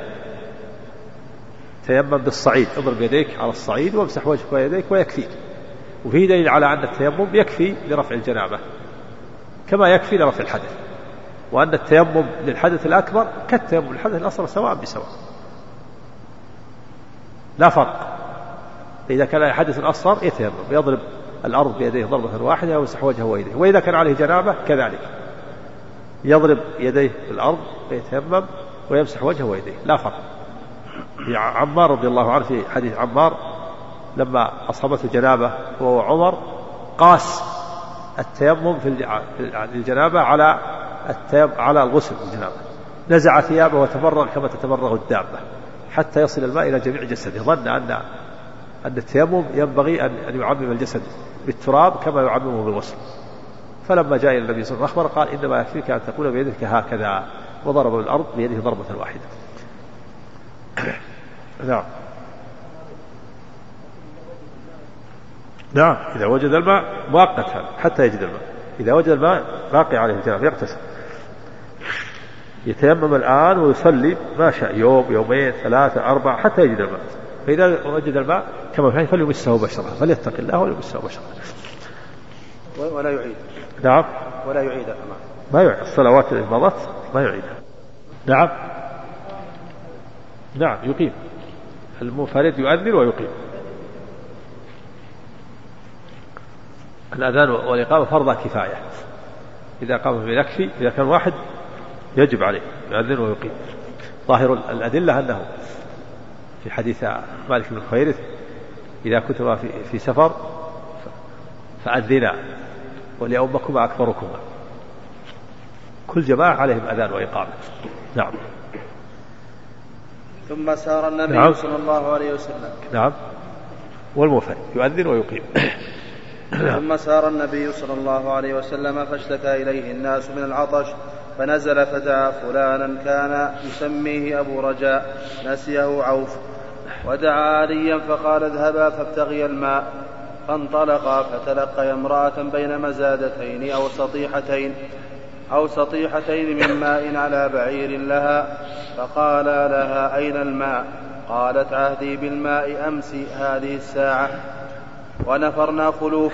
تيمم بالصعيد، اضرب يديك على الصعيد وامسح وجهك ويديك ويكفيك. وفي دليل على أن التيمم يكفي لرفع الجنابة كما يكفي لرفع الحدث، وأن التيمم للحدث الأكبر كالتيمم للحدث الأصغر سواء بسواء، لا فرق. إذا كان الحدث الأصغر يتيمم يضرب الأرض بيديه ضربة واحدة ويمسح وجهه ويديه، وإذا كان عليه جنابة كذلك يضرب يديه في الأرض ويتيمم ويمسح وجهه ويديه، لا فرق. في عمار رضي الله عنه في حديث عمار لما أصابته جنابة وهو عمر قاس التيمم في الجنابة على الغسل الجنابة، نزع ثيابه وتفرغ كما تتفرغ الدابة حتى يصل الماء إلى جميع جسده، ظن أن التيمم ينبغي أن يعمم الجسد بالتراب كما يعممه بالغسل. فلما جاء إلى النبي صلى الله عليه وسلم أخبر قال إنما يكفيك أن تقول بيدك هكذا، وضرب بالأرض بيده ضربة واحدة. نعم نعم، إذا وجد الماء مؤقتا حتى يجد الماء، إذا وجد الماء باقي عليه الجنابة يغتسل، يتيمم الآن ويصلي ما شاء، يوم يومين 3 4 حتى يجد الماء. فإذا وجد الماء كما فعل فليمسه بشرة، فليتق الله وليمسه بشرة ولا يعيد. نعم ولا يعيدها ما يعيد الصلوات اللي مضت ما يعيدها. نعم نعم يقيم، المنفرد يؤذن ويقيم. الأذان والإقامة فرض كفاية، إذا قام بيكفي، إذا كان واحد يجب عليه يؤذن ويقيم. ظاهر الأدلة أنه في حديث مالك بن الخويرث إذا كنتما في سفر فأذنا وليؤمكما أكبركما، كل جماعة عليهم أذان وإقامة. نعم. ثم سار النبي صلى الله عليه وسلم. نعم، والمنفرد يؤذن ويقيم. ثم سار النبي صلى الله عليه وسلم فاشتكى إليه الناس من العطش، فنزل فدعا فلانا كان يسميه أبو رجاء نسيه عوف، ودعا عليا فقال اذهبا فابتغي الماء، فانطلقا فتلقيا امرأة بين مزادتين أو سطيحتين من ماء على بعير لها، فقال لها أين الماء؟ قالت عهدي بالماء أمس هذه الساعة. ونفرنا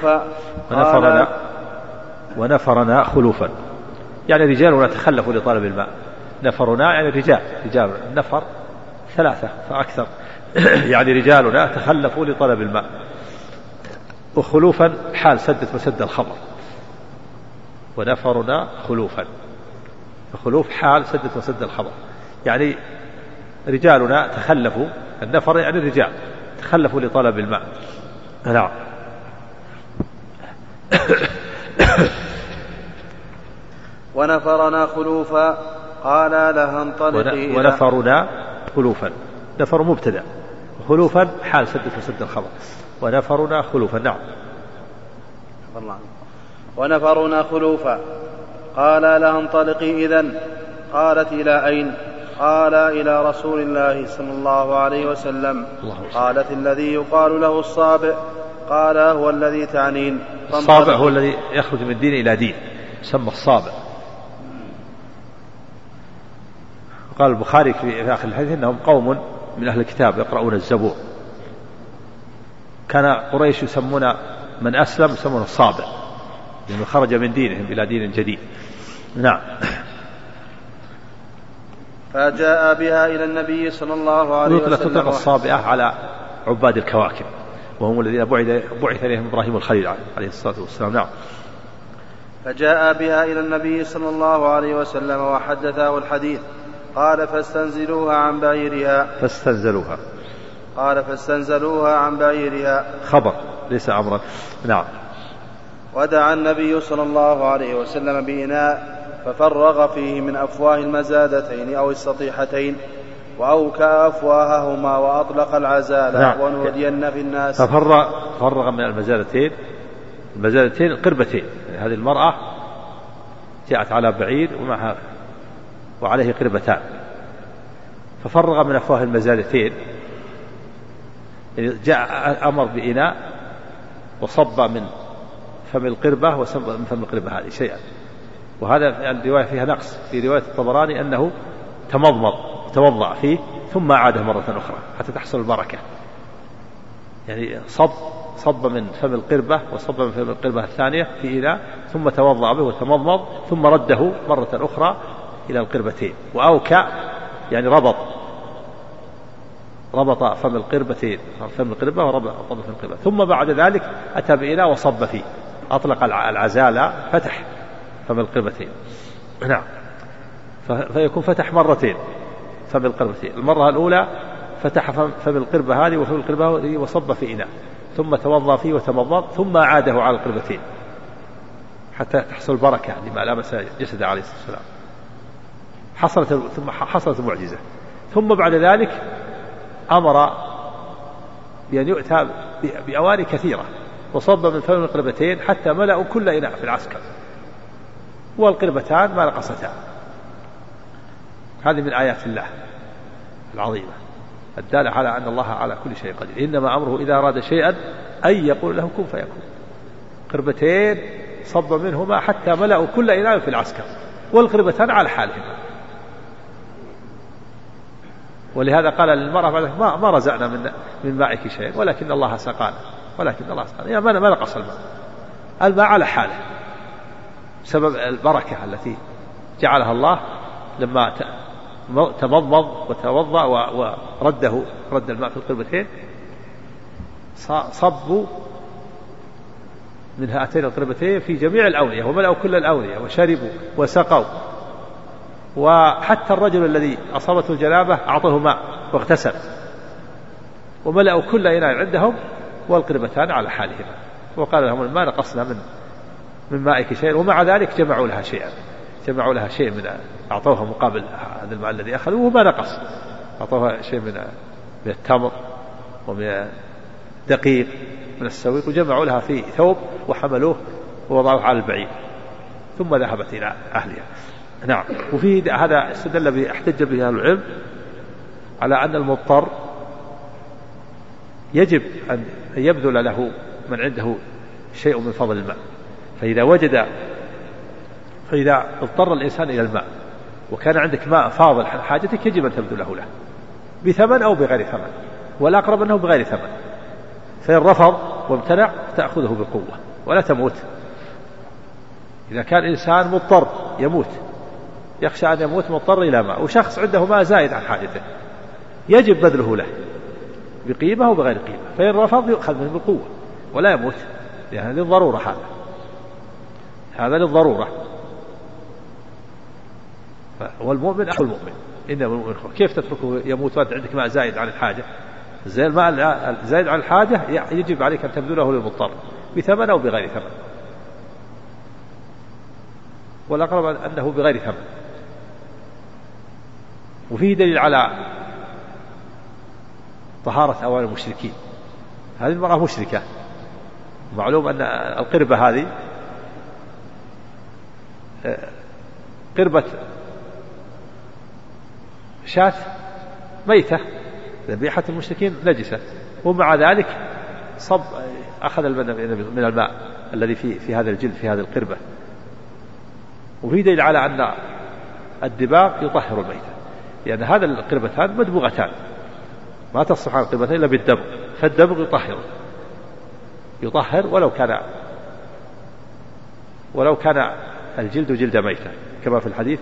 خلوفا يعني رجالنا تخلفوا لطلب الماء. نفرنا يعني رجال النفر 3 فأكثر يعني رجالنا تخلفوا لطلب الماء. وخلوفا حال سدت وسد الخبر، ونفرنا خلوفا، فخلوف حال سدت وسد الخبر، يعني رجالنا تخلفوا، النفر يعني الرجال تخلفوا لطلب الماء. نعم. ونفرنا خلوفا قال لها انطلقي. ونفرنا خلوفا، نفر مبتدأ، خلوفا حال سدت وسد الخبر، ونفرنا خلوفا. نعم. ونفرنا خلوفا قال لها انطلقي إذن. قالت إلى أين؟ قال إلى رسول الله صلى الله عليه وسلم. قالت الذي يقال له الصابع. قال هو الذي تعنين. الصابع هو الذي يخرج من دين إلى دين، يسمى الصابع. قال البخاري في آخر الحديث إنهم قوم من أهل الكتاب يقرؤون الزبور، كان قريش يسمون من أسلم يسمون الصابع لأنه خرج من دينهم إلى دين جديد. نعم. فجاء بها إلى النبي صلى الله عليه وسلم. تطلق الصابعة على عباد الكواكب وهم الذين بعث إليهم إبراهيم الخليل عليه الصلاة والسلام. نعم. فجاء بها إلى النبي صلى الله عليه وسلم وحدثه الحديث. قال فاستنزلوها عن بعيرها. قال فاستنزلوها عن بعيرها، خبر ليس أمرا. نعم. ودعا النبي صلى الله عليه وسلم بإناء ففرغ فيه من أفواه المزادتين أو السطيحتين وأوكأ أفواههما وأطلق العزال. نعم. ونودين في الناس. ففرغ من المزادتين القربتين، هذه المرأة جاءت على بعير ومعها وعليه قربتان، ففرغ من أفواه المزادتين، جاء أمر بإناء وصب من فم القربة وصب من فم القربة هذه شيئا. وهذا الرواية فيها نقص، في رواية الطبراني أنه توضأ فيه ثم عاده مرة أخرى حتى تحصل البركة، يعني صب من فم القربة وصب من فم القربة الثانية في إناء ثم توضأ به وتمضمض ثم رده مرة أخرى إلى القربتين. وأوكأ يعني ربط فم القربتين، فم القربة وربط فم القربة، ثم بعد ذلك أتى بإناء وصب فيه، أطلق العزالة فتح فم القربتين. نعم. فيكون فتح مرتين فم القربتين. المرة الأولى فتح فم القربة هذه وفم القربة هذه وصب في إناء، ثم توضأ فيه وتمضمض، ثم أعاده على القربتين حتى تحصل بركة لما لامس جسده عليه الصلاة والسلام. ثم حصلت المعجزة. ثم بعد ذلك أمر بأن يؤتى بأواني كثيرة وصب من فم القربتين حتى ملأوا كل إناء في العسكر، والقربتان ما نقصتان. هذه من آيات الله العظيمة الدالة على أن الله على كل شيء قدير. إنما أمره إذا أراد شيئا أن يقول له كن فيكون. قربتين صب منهما حتى ملأوا كل إناء في العسكر، والقربتان على حالهما. ولهذا قال للمرأة ما رزقنا من مائك شيء ولكن الله سقانا، يعني ما نقص الماء على حاله بسبب البركة التي جعلها الله لما تمضمض وتوضأ ورد الماء في القربتين، صبوا من هاتين القربتين في جميع الأونية وملأوا كل الأونية وشربوا وسقوا. وحتى الرجل الذي أصابته الجنابة أعطوه ماء واغتسل، وملأوا كل إناء عندهم والقربتان على حالهما. وقال لهم ما نقصنا من مائك شيء، ومع ذلك جمعوا لها شيء من أعطوها مقابل هذا الماء الذي أخذوه، وما نقص. أعطوها شيء من التمر ومن دقيق من السويق، وجمعوا لها في ثوب وحملوه ووضعوه على البعير، ثم ذهبت إلى أهلها. نعم. وفي هذا استدل به احتج به أهل العلم على أن المضطر يجب أن يبذل له من عنده شيء من فضل الماء. فإذا اضطر الإنسان إلى الماء وكان عندك ماء فاضل حاجتك يجب أن تبذله له بثمن أو بغير ثمن، والأقرب أنه بغير ثمن. فإن رفض وامتنع تأخذه بقوة ولا تموت. إذا كان إنسان مضطر يموت، يخشى أن يموت مضطر إلى ماء، وشخص عنده ماء زائد عن حاجته، يجب بذله له بقيمة وبغير قيمة. فإن رفض يؤخذ منه بقوة ولا يموت، يعني للضرورة. هذا للضرورة. والمؤمن أخو المؤمن، إنما المؤمن أخو. كيف تتركه يموت وأنت عندك ماء زائد عن الحاجة؟ زي الماء زائد عن الحاجة يجب عليك أن تبذله للمضطر بثمن أو بغير ثمن، والأقرب أنه بغير ثمن. وفيه دليل على طهارة أواني المشركين. هذه المرأة مشركة، معلوم أن القربة هذه قربة شاة ميتة ذبيحة المشركين نجسة، ومع ذلك أخذ من الماء الذي في هذا الجلد في هذه القربة. وفي دليل على أن الدباغ يطهر الميتة، لأن هذا القربتان مدبوغتان ما تصلح عن القربتين إلا بالدبغ، فالدبغ يطهر ولو كان الجلد جلد ميتة، كما في الحديث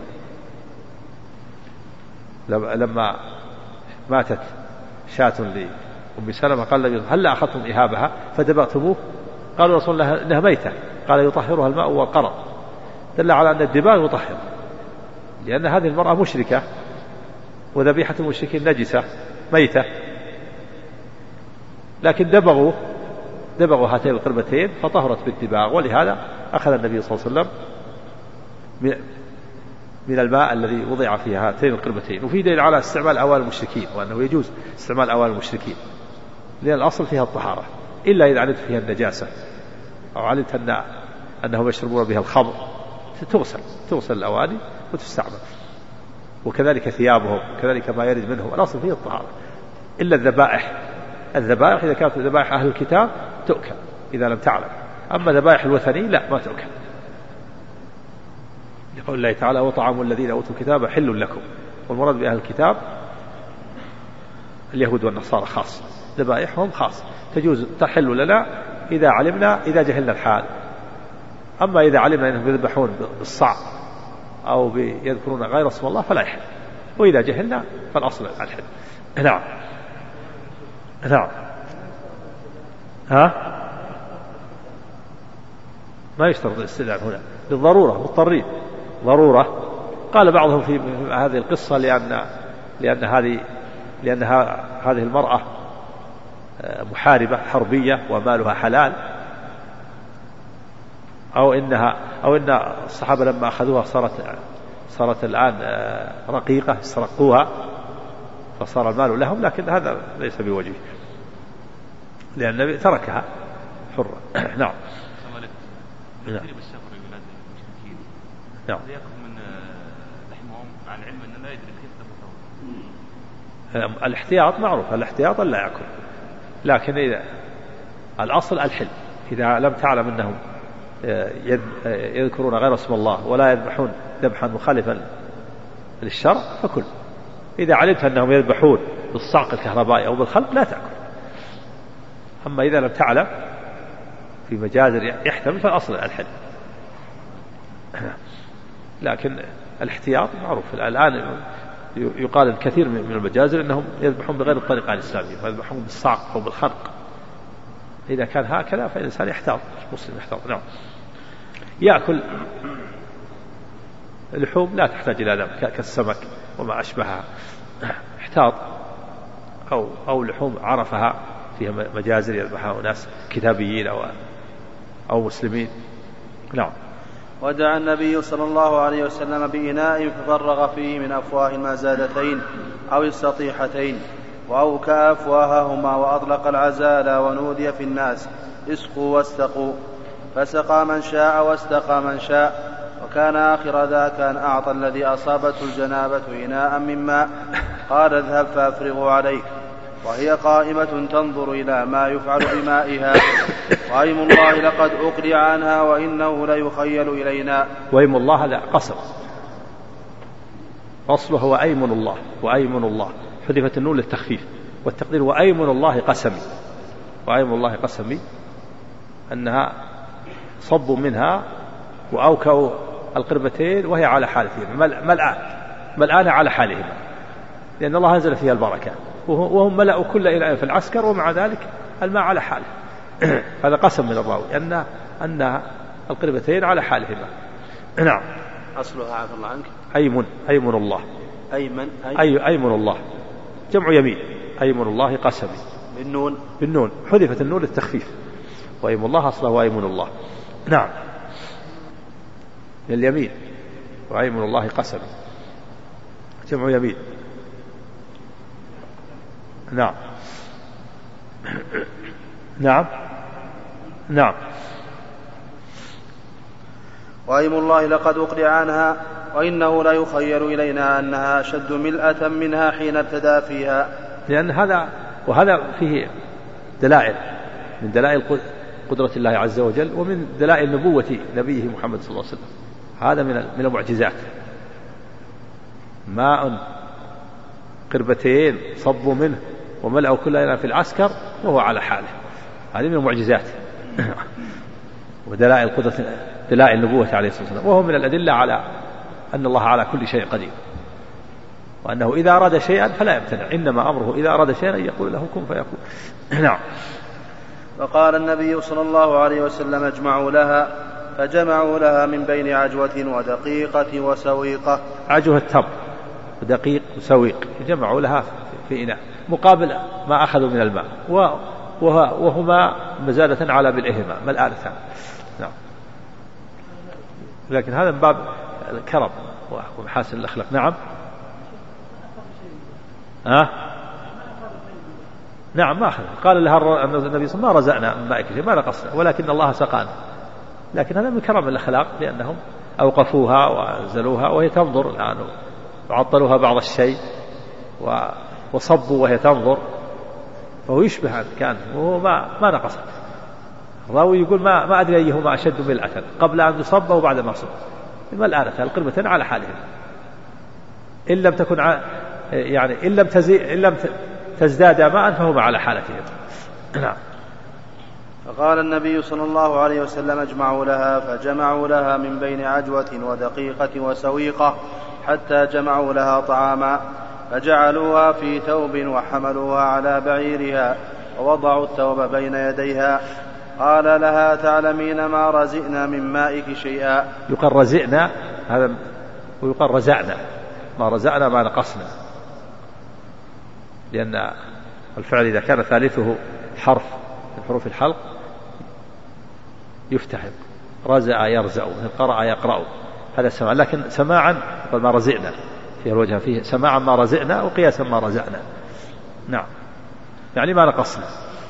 لما ماتت شاة لأم سلمة قال النبي هل أخذتم إهابها فدبغتموه؟ قالوا رسول الله إنها ميتة، قال يطهرها الماء والقرض. دل على أن الدباغ يطهر، لأن هذه المرأة مشركة وذبيحة المشركين نجسة ميتة، لكن دبغوا هاتين القربتين فطهرت بالدباغ. ولهذا أخذ النبي صلى الله عليه وسلم من الماء الذي وضع في هاتين القربتين. وفي دليل على استعمال أواني المشركين، وأنه يجوز استعمال أواني المشركين، لأن الأصل فيها الطهارة، إلا إذا علمت فيها النجاسة أو علمت أنهم يشربون بها الخمر تغسل الأواني وتستعمل. وكذلك ثيابهم، كذلك ما يرد منهم، الأصل فيه الطهارة. إلا الذبائح إذا كانت ذبائح أهل الكتاب تؤكل إذا لم تعلم، أما ذبائح الوثني لا ما تؤكل، لقول الله تعالى وطعام الذين أوتوا الكتاب حل لكم. والمراد بأهل الكتاب اليهود والنصارى خاص، ذبائحهم خاص، تجوز تحل لنا إذا جهلنا الحال. أما إذا علمنا أنهم يذبحون بالصعب أو يذكرون غير اسم الله فلا يحل، وإذا جهلنا فالأصل الحل. نعم. ما يشترط الاستئذان هنا للضرورة، مضطرين ضرورة وقال بعضهم في هذه القصة لأن هذه المرأة محاربة حربية ومالها حلال، أو إن الصحابة لما أخذوها صارت الآن رقيقة استرقوها فصار المال لهم، لكن هذا ليس بوجه لأن النبي تركها حرة. نعم. نعم. نعم. من لحمهم مع العلم أنه لا يدري كيف تبقى. الاحتياط معروف، الاحتياط لا يأكل، لكن إذا الأصل الحل، إذا لم تعلم أنهم يذكرون غير اسم الله ولا يذبحون ذبحا مخالفا للشرع فكل. إذا علمت أنهم يذبحون بالصعق الكهربائي أو بالخلق لا تأكل. أما إذا لم تعلم في مجازر يحتمل فالأصل الحل، لكن الاحتياط معروف. الآن يقال الكثير من المجازر أنهم يذبحون بغير الطريقة الإسلامية، فيذبحون بالصعق أو بالخرق. إذا كان هكذا فالإنسان يحتاط، مسلم يحتاط. نعم. يأكل لحوم لا تحتاج إلى دم كالسمك وما أشبهها، احتاط، أو لحوم عرفها فيها مجازر يذبحها ناس كتابيين أو مسلمين. نعم. ودعا النبي صلى الله عليه وسلم بإناء ففرغ فيه من أفواه المزادتين أو السطيحتين وأوكى أفواههما وأطلق العزال ونودي في الناس اسقوا واستقوا، فسقى من شاء واستقى من شاء. وكان آخر ذاك أن أعطى الذي أصابته الجنابة إناء من ماء، قال اذهب فأفرغوا عليك، وهي قائمة تنظر إلى ما يفعل بمائها. وأيم الله لقد أقلع عنها وإنه ليخيل إلينا. وأيم الله هذا قسم، أصله هو أيمن الله، وأيمن الله حذفت النون للتخفيف، والتقدير وأيمن الله قسمي. وأيمن الله قسمي أنها صبوا منها وأوكوا القربتين وهي على حالتهم ملآن على حالهما، لأن الله أنزل فيها البركة، وهم ملأوا كل إناء في العسكر ومع ذلك الماء على حاله. هذا قسم من الراوي أن القربتين على حالهما. نعم. أصلها عفى الله عنك أيمن الله. أيمن الله جمع يمين. أيمن الله قسمي بالنون حذفت النون للتخفيف، وأيمن الله أصله أيمن الله. نعم. لليمين. وأيمن الله قسمي جمع يمين. نعم. نعم. نعم. وأيم الله لقد أقلع عنها وإنه لا يخيل إلينا أنها أشد ملأة منها حين ابتدى فيها. لأن وهذا فيه دلائل من دلائل قدرة الله عز وجل، ومن دلائل نبوة نبيه محمد صلى الله عليه وسلم. هذا من المعجزات. ماء قربتين صبوا منه وملأوا كل إناء في العسكر وهو على حاله. هذه من المعجزات ودلائل قدرة دلائل نبوة عليه الصلاة والسلام، وهو من الأدلة على أن الله على كل شيء قدير، وأنه إذا أراد شيئا فلا يمتنع، إنما أمره إذا أراد شيئا يقول له كن فيكون. نعم. فقال النبي صلى الله عليه وسلم اجمعوا لها، فجمعوا لها من بين عجوة ودقيقة وسويقة. عجوة التمر ودقيق وسويق جمعوا لها في إناء مقابل ما أخذوا من الماء، وهما مزادة على بالإهما ملآلتان. نعم. لكن هذا من باب الكرم ومحاسن الأخلاق. نعم. نعم ما أخذ. قال لها النبي صلى الله عليه وسلم ما رزقنا من مائك شيء، ما نقصنا، ولكن الله سقانا. لكن هذا من كرم الأخلاق، لأنهم أوقفوها وأنزلوها وهي تنظر الآن، وعطلوها بعض الشيء وصبوا وهي تنظر، فهو يشبه أن كان وهو ما نقص. الراوي يقول ما أدري أيهما أشد ملأة قبل أن يصب وبعد ما صب. الملآنة القربتين على حالهم، إن لم تكن يعني إن لم تزداد ماء فهما على حالتهم. نعم. فقال النبي صلى الله عليه وسلم اجمعوا لها، فجمعوا لها من بين عجوة ودقيقة وسويقة حتى جمعوا لها طعاما، فجعلوها في ثوب وحملوها على بعيرها ووضعوا الثوب بين يديها. قال لها تعلمين ما رزئنا من مائك شيئا. يقال رزئنا، هذا ويقال رزعنا، ما رزعنا ما نقصنا، لأن الفعل إذا كان ثالثه حرف من حروف الحلق يفتحق، رزع يرزع، قرأ يقرأ، هذا سماع. لكن سماعا يقول ما رزعنا، فيه الوجه فيه سماعا ما رزعنا وقياسا ما رزعنا. نعم، يعني ما نقصنا.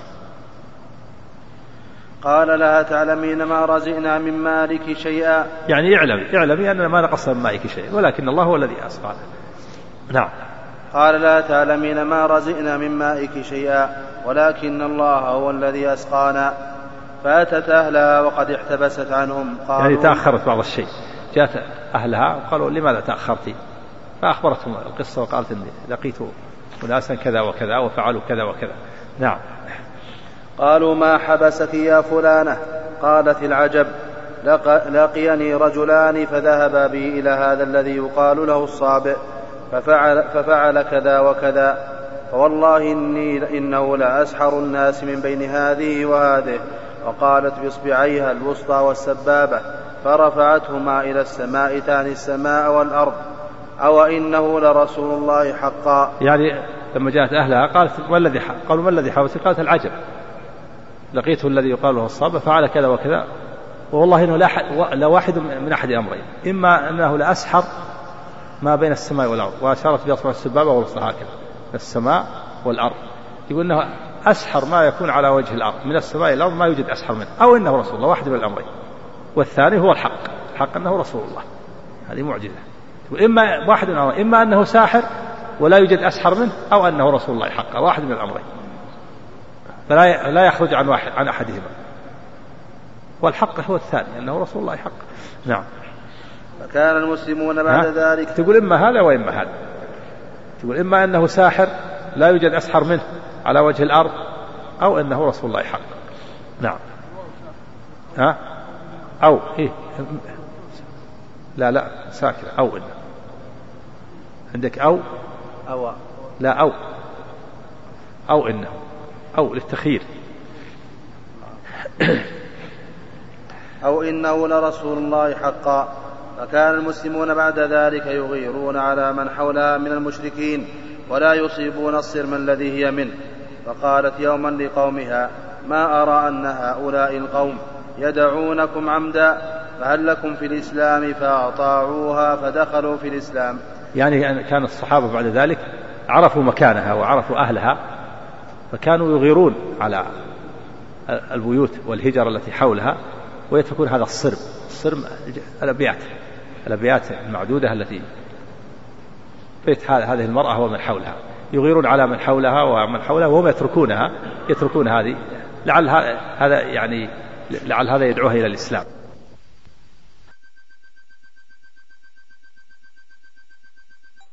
قال لها تعلمين ما رزقنا من مالك شيئا، يعني اعلمي أننا ما نقصنا من مالك شيئا، ولكن الله هو الذي أسقانا. نعم. قال لا تعلمين ما رزقنا من مائك شيئا ولكن الله هو الذي أسقانا. فأتت أهلها وقد احتبست عنهم، قالوا يعني تأخرت بعض الشيء، جاءت أهلها وقالوا لماذا تأخرتي؟ فأخبرتهم القصة وقالت إني لقيت أناسا كذا وكذا وفعلوا كذا وكذا. نعم. قالوا ما حبسك يا فلانة؟ قالت العجب، لقيني رجلان فذهبا بي إلى هذا الذي يقال له الصابئ ففعل كذا وكذا، فوالله إنه لأسحر الناس من بين هذه وهذه. وقالت بإصبعيها الوسطى والسبابة فرفعتهما إلى السماء تعني السماء والأرض، أو إنه لرسول الله حقا. يعني لما جاءت أهلها قالوا ما الذي حبسك؟ قالت العجب، لقيته الذي يقال له الصابئ فعل كذا وكذا، والله إنه لا واحد من أحد أمرين، إما أنه لأسحر ما بين السماء والأرض، وأشارت بأصبع السبابة والوسطى هكذا، السماء والأرض، يقول إنه أسحر ما يكون على وجه الأرض من السماء إلى الأرض ما يوجد أسحر منه، أو إنه رسول الله، واحد من الأمرين. والثاني هو الحق أنه رسول الله، هذه معجزة. إما واحد من الأمرين، إما أنه ساحر ولا يوجد أسحر منه، أو أنه رسول الله حقا، واحد من الأمرين، فلا يخرج عن أحدهما، والحق هو الثاني أنه رسول الله حقا. نعم. فكان المسلمون بعد ذلك، تقول إما هذا وإما هذا، تقول إما أنه ساحر لا يوجد أسحر منه على وجه الأرض، أو أنه رسول الله حقا. نعم. أو إيه؟ لا ساكن، أو إنه عندك أو لا أو إنه أو للتخيير. أو إنه لرسول الله حقا. فكان المسلمون بعد ذلك يغيرون على من حولها من المشركين ولا يصيبون الصرم الذي هي منه. فقالت يوما لقومها ما أرى أن هؤلاء القوم يدعونكم عمدا، فهل لكم في الإسلام؟ فأطاعوها فدخلوا في الإسلام. يعني كان الصحابة بعد ذلك عرفوا مكانها وعرفوا أهلها، فكانوا يغيرون على البيوت والهجر التي حولها ويتركون هذا الصرم الأبيات المعدودة التي بيت هذه المرأة ومن حولها، يغيرون على من حولها ومن حولها وهم يتركون هذه، لعل هذا يدعوها إلى الإسلام.